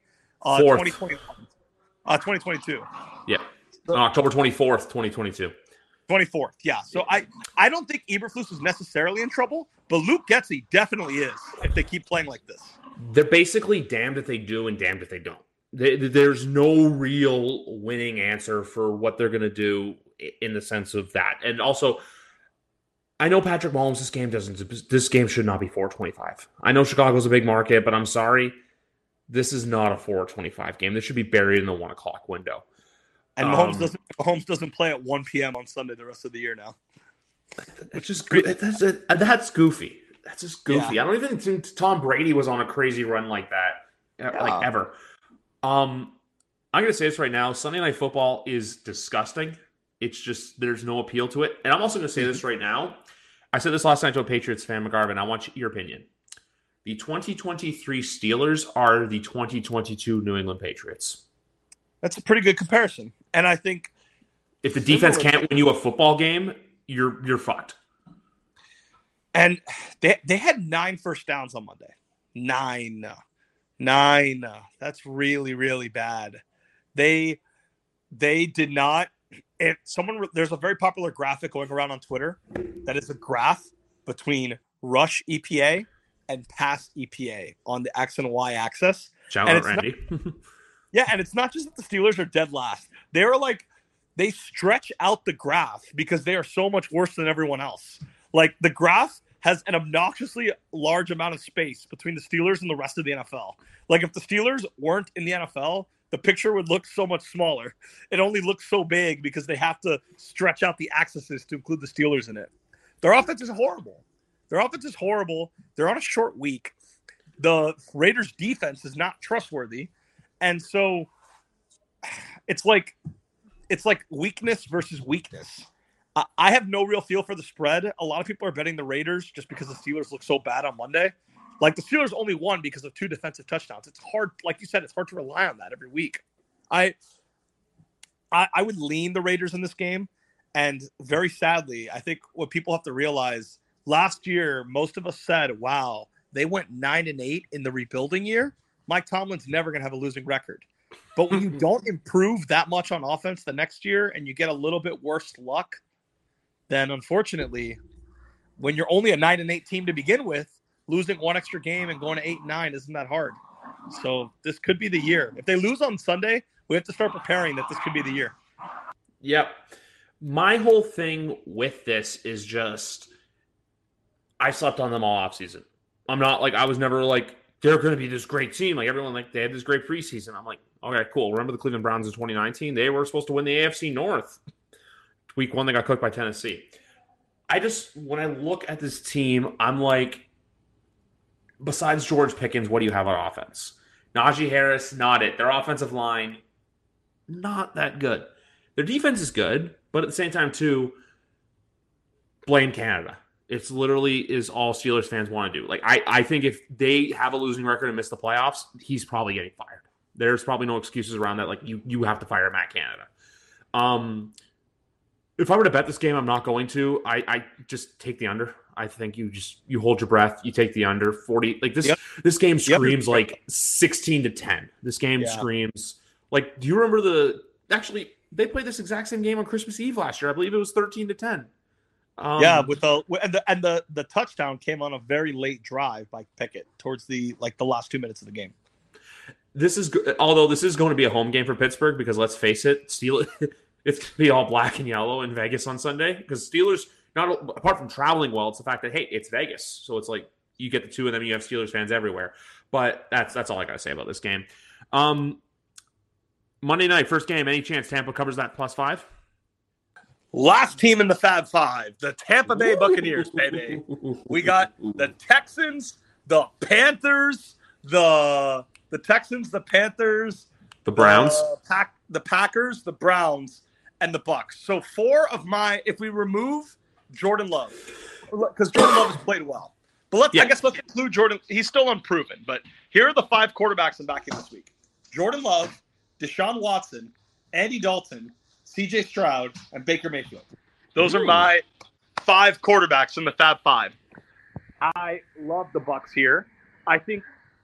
2022. Yeah. October 24th, 2022. 24th, yeah. So I don't think Eberflus is necessarily in trouble, but Luke Getsy definitely is if they keep playing like this. They're basically damned if they do and damned if they don't. There's no real winning answer for what they're going to do in the sense of that. And also, I know Patrick Mahomes, this game should not be 425. I know Chicago's a big market, but I'm sorry. This is not a 425 game. This should be buried in the 1 o'clock window. And Mahomes doesn't play at 1 p.m. on Sunday the rest of the year now. It's just that's goofy. That's just goofy. Yeah. I don't even think Tom Brady was on a crazy run like that, like ever. I'm going to say this right now. Sunday Night Football is disgusting. It's just there's no appeal to it. And I'm also going to say this right now. I said this last night to a Patriots fan, McGarvin. I want your opinion. The 2023 Steelers are the 2022 New England Patriots. That's a pretty good comparison. And I think if the defense can't win you a football game, you're fucked. And they had 9 first downs on Monday. 9. That's really, really bad. They did not. There's a very popular graphic going around on Twitter that is a graph between rush EPA and pass EPA on the X and Y axis. Shout out, Randy. Yeah, and it's not just that the Steelers are dead last. They stretch out the graph because they are so much worse than everyone else. Like, the graph has an obnoxiously large amount of space between the Steelers and the rest of the NFL. Like, if the Steelers weren't in the NFL, the picture would look so much smaller. It only looks so big because they have to stretch out the axes to include the Steelers in it. Their offense is horrible. They're on a short week. The Raiders' defense is not trustworthy. And so it's like weakness versus weakness. I have no real feel for the spread. A lot of people are betting the Raiders just because the Steelers look so bad on Monday. Like, the Steelers only won because of 2 defensive touchdowns. It's hard, like you said, it's hard to rely on that every week. I would lean the Raiders in this game. And very sadly, I think what people have to realize, last year, most of us said, wow, they went 9-8 in the rebuilding year. Mike Tomlin's never going to have a losing record. But when you don't improve that much on offense the next year and you get a little bit worse luck, then unfortunately, when you're only a 9-8 team to begin with, losing 1 extra game and going to 8-9 isn't that hard. So this could be the year. If they lose on Sunday, we have to start preparing that this could be the year. Yep. My whole thing with this is just I slept on them all offseason. I'm not like I was never like they're going to be this great team. Like everyone, like they had this great preseason. I'm like, okay, cool. Remember the Cleveland Browns in 2019? They were supposed to win the AFC North. Week 1, they got cooked by Tennessee. When I look at this team, I'm like, besides George Pickens, what do you have on offense? Najee Harris, not it. Their offensive line, not that good. Their defense is good, but at the same time, too, blame Canada. It's literally is all Steelers fans want to do. Like, I think if they have a losing record and miss the playoffs, he's probably getting fired. There's probably no excuses around that. Like, you have to fire Matt Canada. If I were to bet this game, I'm not going to. I just take the under. I think you hold your breath. You take the under 40. Like this game screams like 16-10. This game screams like. Do you remember actually they played this exact same game on Christmas Eve last year? I believe it was 13-10. With the touchdown came on a very late drive by Pickett towards the last 2 minutes of the game. This is going to be a home game for Pittsburgh because let's face it, it's going to be all black and yellow in Vegas on Sunday because Steelers. Not apart from traveling well, it's the fact that hey, it's Vegas, so it's like you get the two of them. You have Steelers fans everywhere, but that's all I got to say about this game. Monday night, first game. Any chance Tampa covers that +5? Last team in the Fab Five, the Tampa Bay Buccaneers, baby. We got the Texans, the Panthers, the Texans, the Panthers, the Browns, the Packers, the Browns, and the Bucks. So if we remove Jordan Love, because Jordan Love has played well. But let's include Jordan. He's still unproven. But here are the 5 quarterbacks I'm backing this week. Jordan Love, Deshaun Watson, Andy Dalton, CJ Stroud, and Baker Mayfield. Those are my 5 quarterbacks in the Fab Five. I love the Bucks here. I think,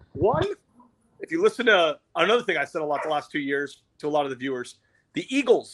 if you listen to another thing I said a lot the last 2 years to a lot of the viewers, the Eagles,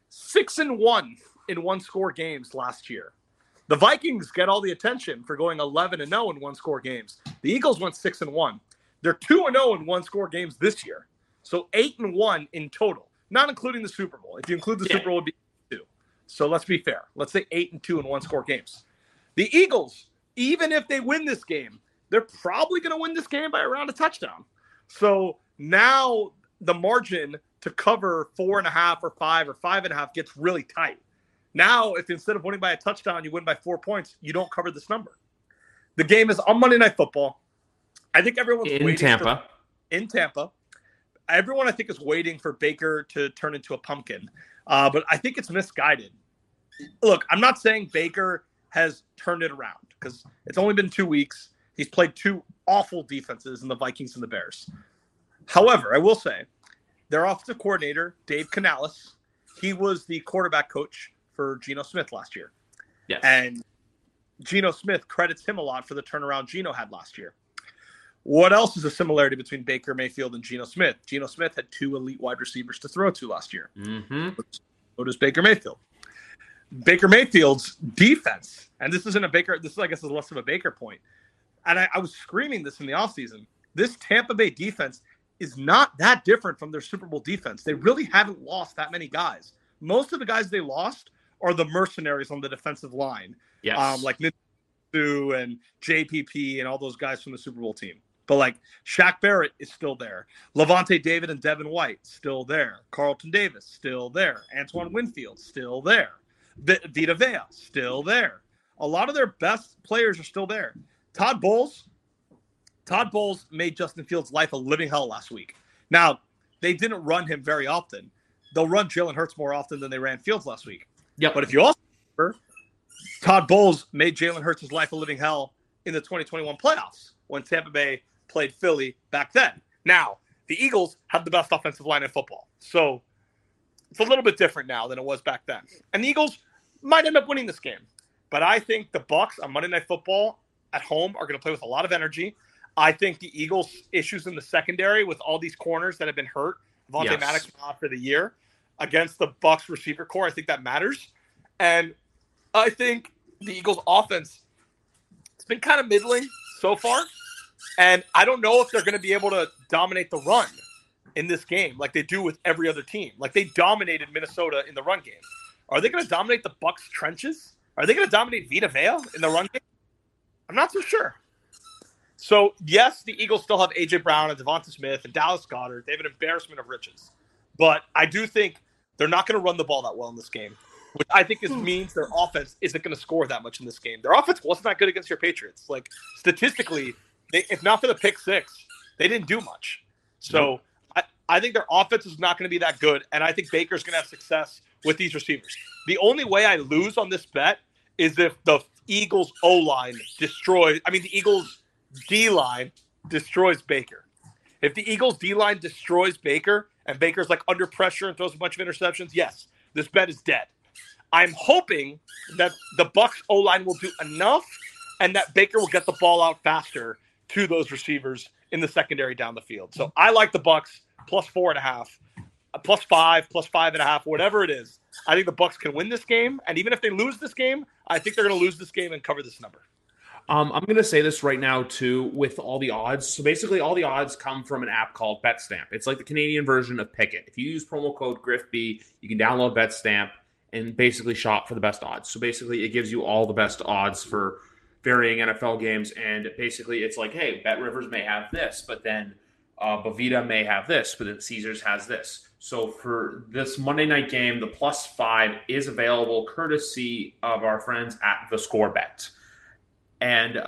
6-1 in one-score games last year. The Vikings get all the attention for going 11-0 in one-score games. The Eagles went 6-1. They're 2-0 in one-score games this year. So 8-1 in total, not including the Super Bowl. If you include the Super Bowl, it would be 2. So let's be fair. Let's say 8-2 in one-score games. The Eagles, even if they win this game, they're probably going to win this game by around a touchdown. So now the margin to cover 4.5 or 5 or 5.5 gets really tight. Now, if instead of winning by a touchdown, you win by 4 points, you don't cover this number. The game is on Monday Night Football. I think everyone's waiting in Tampa. Everyone, I think, is waiting for Baker to turn into a pumpkin. But I think it's misguided. Look, I'm not saying Baker has turned it around because it's only been 2 weeks. He's played 2 awful defenses in the Vikings and the Bears. However, I will say, their offensive coordinator, Dave Canales, he was the quarterback coach for Geno Smith last year. Yes. And Geno Smith credits him a lot for the turnaround Geno had last year. What else is a similarity between Baker Mayfield and Geno Smith? Geno Smith had 2 elite wide receivers to throw to last year. Mm-hmm. So does Baker Mayfield. Baker Mayfield's defense, and this isn't a Baker, this is, I guess, is less of a Baker point. And I was screaming this in the offseason. This Tampa Bay defense is not that different from their Super Bowl defense. They really haven't lost that many guys. Most of the guys they lost are the mercenaries on the defensive line. Yes. Like Nitu and JPP and all those guys from the Super Bowl team. But like Shaq Barrett is still there. Levante David and Devin White still there. Carlton Davis still there. Antoine Winfield still there. Vita Vea still there. A lot of their best players are still there. Todd Bowles made Justin Fields' life a living hell last week. Now, they didn't run him very often. They'll run Jalen Hurts more often than they ran Fields last week. Yeah. But if you also remember, Todd Bowles made Jalen Hurts' life a living hell in the 2021 playoffs when Tampa Bay played Philly back then. Now, the Eagles have the best offensive line in football. So it's a little bit different now than it was back then. And the Eagles might end up winning this game. But I think the Bucs on Monday Night Football at home are going to play with a lot of energy. I think the Eagles' issues in the secondary with all these corners that have been hurt, Vontae Maddox out for the year, against the Bucs receiver core, I think that matters. And I think the Eagles' offense, it's been kind of middling so far. And I don't know if they're going to be able to dominate the run in this game like they do with every other team. Like they dominated Minnesota in the run game. Are they going to dominate the Bucs trenches? Are they going to dominate Vita Vea in the run game? I'm not so sure. So, yes, the Eagles still have A.J. Brown and Devonta Smith and Dallas Goedert. They have an embarrassment of riches. But I do think they're not going to run the ball that well in this game, which I think means their offense isn't going to score that much in this game. Their offense wasn't that good against your Patriots. Like, statistically, if not for the pick six, they didn't do much. So I think their offense is not going to be that good, and I think Baker's going to have success with these receivers. The only way I lose on this bet is if the Eagles O-line the Eagles D-line destroys Baker. If the Eagles D-line destroys Baker and Baker's like under pressure and throws a bunch of interceptions, yes, this bet is dead. I'm hoping that the Bucs O-line will do enough and that Baker will get the ball out faster to those receivers in the secondary down the field. So I like the Bucs plus 4.5, plus 5, plus 5.5, whatever it is. I think the Bucs can win this game, and even if they lose this game, I think they're going to lose this game and cover this number. I'm going to say this right now, too, with all the odds. So basically, all the odds come from an app called BetStamp. It's like the Canadian version of Pick'It. If you use promo code GriffB, you can download BetStamp and basically shop for the best odds. So basically, it gives you all the best odds for varying NFL games. And basically, it's like, hey, BetRivers may have this, but then Bovita may have this, but then Caesars has this. So for this Monday night game, the plus 5 is available courtesy of our friends at The Score Bet. And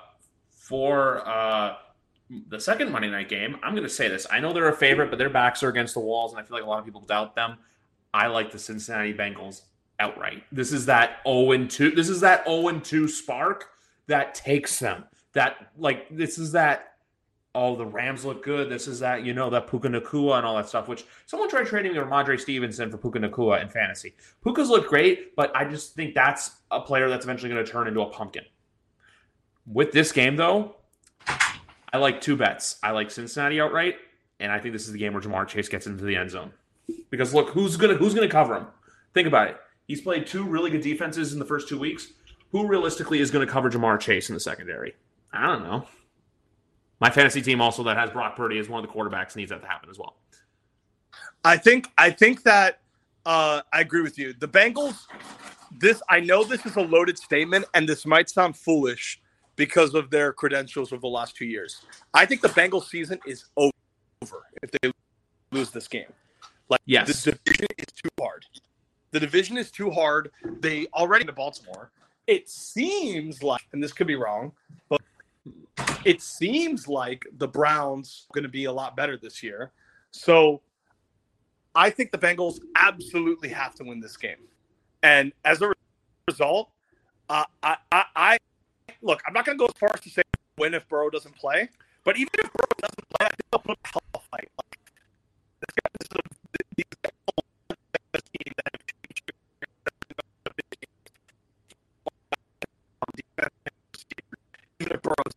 for the second Monday night game, I'm going to say this. I know they're a favorite, but their backs are against the walls, and I feel like a lot of people doubt them. I like the Cincinnati Bengals outright. This is that 0-2. This is that 0-2 spark that takes them. This is that. Oh, the Rams look good. This is that, that Puka Nacua and all that stuff, which someone tried trading Ramondre Stevenson for Puka Nacua in fantasy. Puka's looked great, but I just think that's a player that's eventually going to turn into a pumpkin. With this game, though, I like 2 bets. I like Cincinnati outright, and I think this is the game where Ja'Marr Chase gets into the end zone. Because look, who's gonna cover him? Think about it. He's played 2 really good defenses in the first 2 weeks. Who realistically is going to cover Ja'Marr Chase in the secondary? I don't know. My fantasy team also that has Brock Purdy as one of the quarterbacks needs that to happen as well. I think that I agree with you. The Bengals, I know this is a loaded statement, and this might sound foolish because of their credentials over the last 2 years. I think the Bengals season is over if they lose this game. Yes. The division is too hard. The division is too hard. They already to Baltimore. It seems like, and this could be wrong, but it seems like the Browns are going to be a lot better this year. So I think the Bengals absolutely have to win this game. And as a result, I look, I'm not going to go as far as to say win if Burrow doesn't play, but even if Burrow doesn't play, I think they'll put a hell of a fight. This is the team that even if Burrow's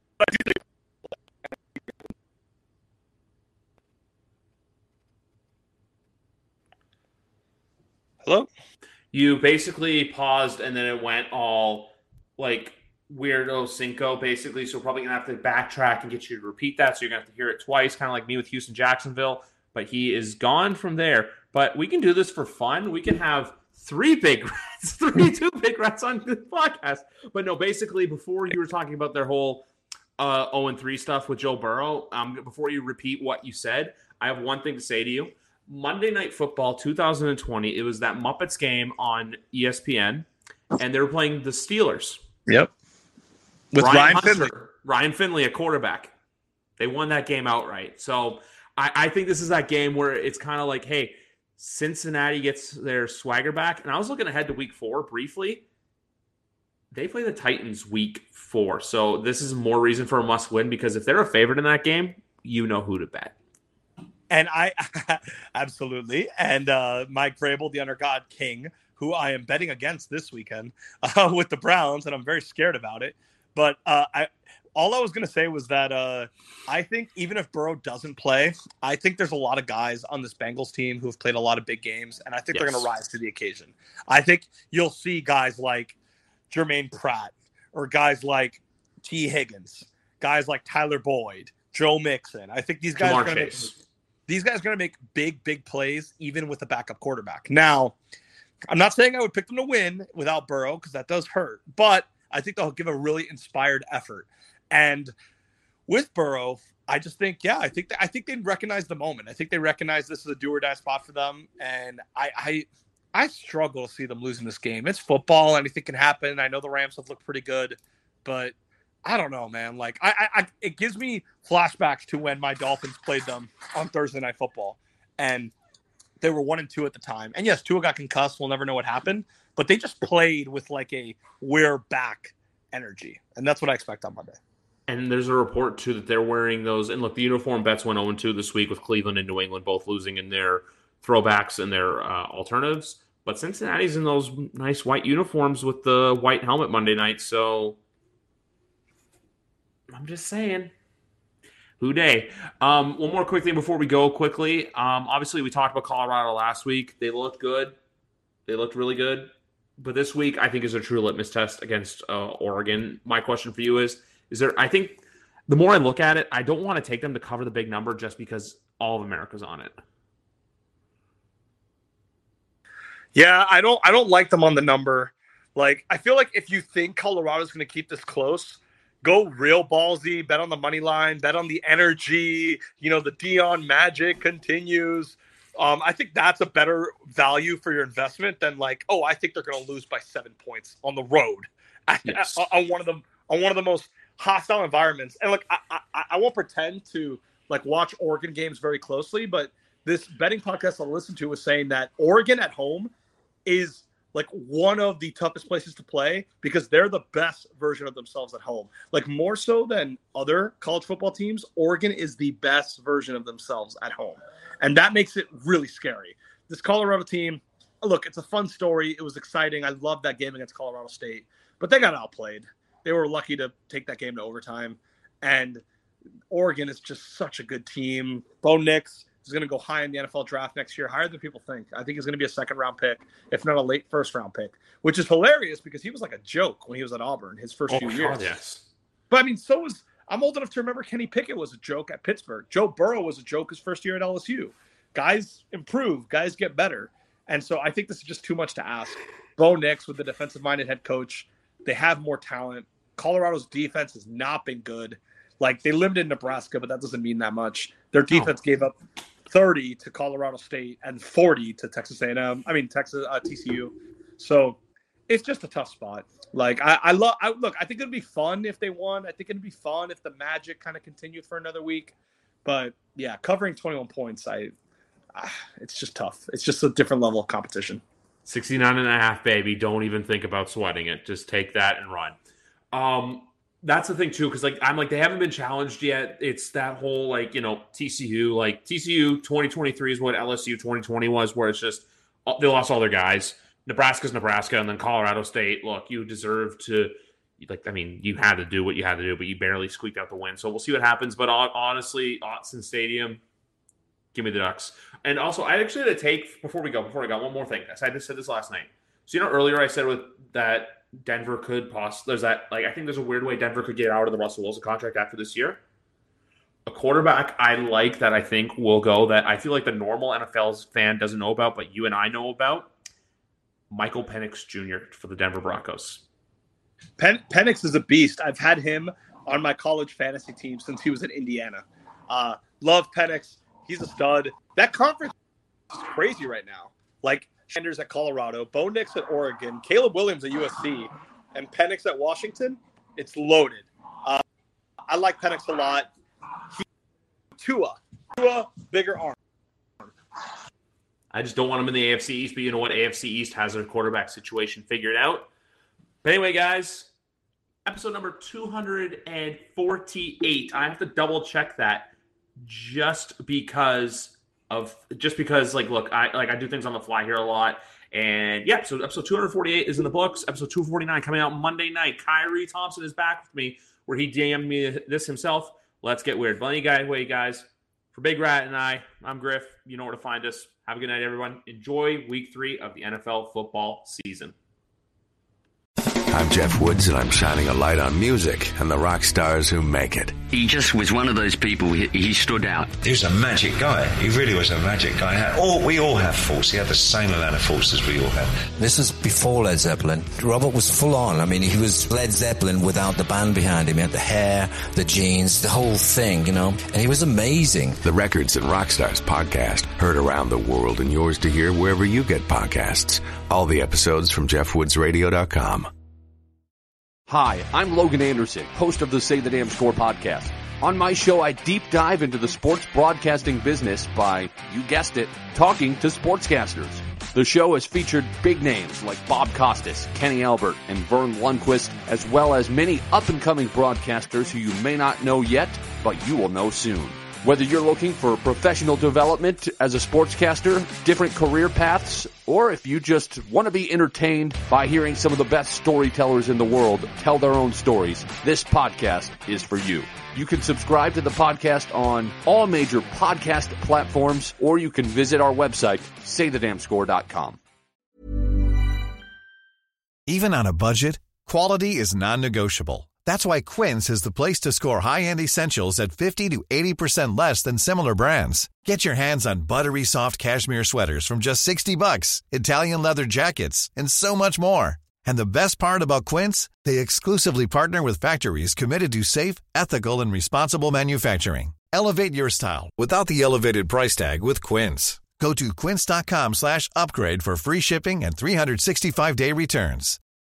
Hello? You basically paused and then it went all like weirdo cinco basically. So we're probably going to have to backtrack and get you to repeat that. So you're going to have to hear it twice, kind of like me with Houston Jacksonville. But he is gone from there. But we can do this for fun. We can have 2 big rats on the podcast. But no, basically before you were talking about their whole 0-3 stuff with Joe Burrow, before you repeat what you said, I have one thing to say to you. Monday Night Football 2020, it was that Muppets game on ESPN, and they were playing the Steelers. Yep. With Ryan Finley. Ryan Finley, a quarterback. They won that game outright. So I think this is that game where it's kind of like, hey, Cincinnati gets their swagger back. And I was looking ahead to week 4 briefly. They play the Titans week 4. So this is more reason for a must win because if they're a favorite in that game, you know who to bet. And I absolutely. And Mike Vrabel, the Under God King, who I am betting against this weekend with the Browns, and I'm very scared about it. But all I was going to say was that I think even if Burrow doesn't play, I think there's a lot of guys on this Bengals team who have played a lot of big games, and I think they're going to rise to the occasion. I think you'll see guys like Jermaine Pratt or guys like T. Higgins, guys like Tyler Boyd, Joe Mixon. I think these guys are going to make big plays, even with a backup quarterback. Now, I'm not saying I would pick them to win without Burrow because that does hurt, but I think they'll give a really inspired effort. And with Burrow, I just think, I think they'd recognize the moment. I think they recognize this is a do or die spot for them. And I struggle to see them losing this game. It's football. Anything can happen. I know the Rams have looked pretty good, but I don't know, man. Like, it gives me flashbacks to when my Dolphins played them on Thursday Night Football, and they were 1-2 at the time. And yes, Tua got concussed. We'll never know what happened, but they just played with like a we're back energy, and that's what I expect on Monday. And there's a report too that they're wearing those. And look, the uniform bets went 0-2 this week with Cleveland and New England both losing in their throwbacks and their alternatives. But Cincinnati's in those nice white uniforms with the white helmet Monday night. So I'm just saying, who day? One more quick thing before we go quickly. Obviously, we talked about Colorado last week. They looked good. They looked really good. But this week, I think, is a true litmus test against Oregon. My question for you is there, I think, the more I look at it, I don't want to take them to cover the big number just because all of America's on it. Yeah, I don't like them on the number. Like, I feel like if you think Colorado's going to keep this close, go real ballsy, bet on the money line, bet on the energy, the Dion magic continues. I think that's a better value for your investment than like, I think they're going to lose by 7 points on the road on one of the most hostile environments. And look, I won't pretend to like watch Oregon games very closely, but this betting podcast I listened to was saying that Oregon at home is like one of the toughest places to play because they're the best version of themselves at home. Like more so than other college football teams, Oregon is the best version of themselves at home. And that makes it really scary. This Colorado team, look, it's a fun story. It was exciting. I loved that game against Colorado State, but they got outplayed. They were lucky to take that game to overtime. And Oregon is just such a good team. Bo Nix is going to go high in the NFL draft next year, higher than people think. I think he's going to be a second-round pick, if not a late first-round pick, which is hilarious because he was like a joke when he was at Auburn his first few years. God, yes. But, I mean, I'm old enough to remember Kenny Pickett was a joke at Pittsburgh. Joe Burrow was a joke his first year at LSU. Guys improve. Guys get better. And so I think this is just too much to ask. Bo Nix with the defensive-minded head coach, they have more talent. Colorado's defense has not been good. Like, they limited Nebraska, but that doesn't mean that much. Their defense gave up 30 to Colorado State and 40 to Texas A&M. TCU. So it's just a tough spot. Like, I think it'd be fun if they won. I think it'd be fun if the magic kind of continued for another week. But yeah, covering 21 points, it's just tough. It's just a different level of competition. 69.5, baby. Don't even think about sweating it. Just take that and run. That's the thing too, because they haven't been challenged yet. It's that whole TCU, TCU 2023 is what LSU 2020 was, where it's just they lost all their guys. Nebraska's Nebraska, and then Colorado State. Look, you deserve to, you had to do what you had to do, but you barely squeaked out the win. So we'll see what happens. But honestly, Autzen Stadium, give me the Ducks. And also, I actually had to take before I got one more thing. I just said this last night. So earlier I said with that Denver could possibly. There's that. I think there's a weird way Denver could get out of the Russell Wilson contract after this year. A quarterback I like that I think will go that I feel like the normal NFL fan doesn't know about, but you and I know about. Michael Penix Jr. for the Denver Broncos. Penix is a beast. I've had him on my college fantasy team since he was in Indiana. Love Penix. He's a stud. That conference is crazy right now. Like Sanders at Colorado, Bo Nix at Oregon, Caleb Williams at USC, and Penix at Washington. It's loaded. I like Penix a lot. Tua, bigger arm. I just don't want him in the AFC East, but you know what? AFC East has their quarterback situation figured out. But anyway, guys, episode number 248. I have to double check that just because look, I do things on the fly here a lot. And yeah, so episode 248 is in the books. Episode 249 coming out Monday night. Kyrie Thompson is back with me where he DM'd me this himself. Let's get weird. But anyway, guys, for Big Rat and I'm Griff. You know where to find us. Have a good night, everyone. Enjoy week 3 of the NFL football season. I'm Jeff Woods, and I'm shining a light on music and the rock stars who make it. He just was one of those people. He stood out. He was a magic guy. He really was a magic guy. We all have faults. He had the same amount of faults as we all have. This was before Led Zeppelin. Robert was full on. I mean, he was Led Zeppelin without the band behind him. He had the hair, the jeans, the whole thing, and he was amazing. The Records and Rockstars podcast, heard around the world and yours to hear wherever you get podcasts. All the episodes from JeffWoodsRadio.com. Hi, I'm Logan Anderson, host of the Say the Damn Score podcast. On my show, I deep dive into the sports broadcasting business by, you guessed it, talking to sportscasters. The show has featured big names like Bob Costas, Kenny Albert, and Vern Lundquist, as well as many up-and-coming broadcasters who you may not know yet, but you will know soon. Whether you're looking for professional development as a sportscaster, different career paths, or if you just want to be entertained by hearing some of the best storytellers in the world tell their own stories, this podcast is for you. You can subscribe to the podcast on all major podcast platforms, or you can visit our website, saythedamnscore.com. Even on a budget, quality is non-negotiable. That's why Quince is the place to score high-end essentials at 50 to 80% less than similar brands. Get your hands on buttery soft cashmere sweaters from just $60, Italian leather jackets, and so much more. And the best part about Quince, they exclusively partner with factories committed to safe, ethical, and responsible manufacturing. Elevate your style without the elevated price tag with Quince. Go to quince.com/upgrade for free shipping and 365-day returns.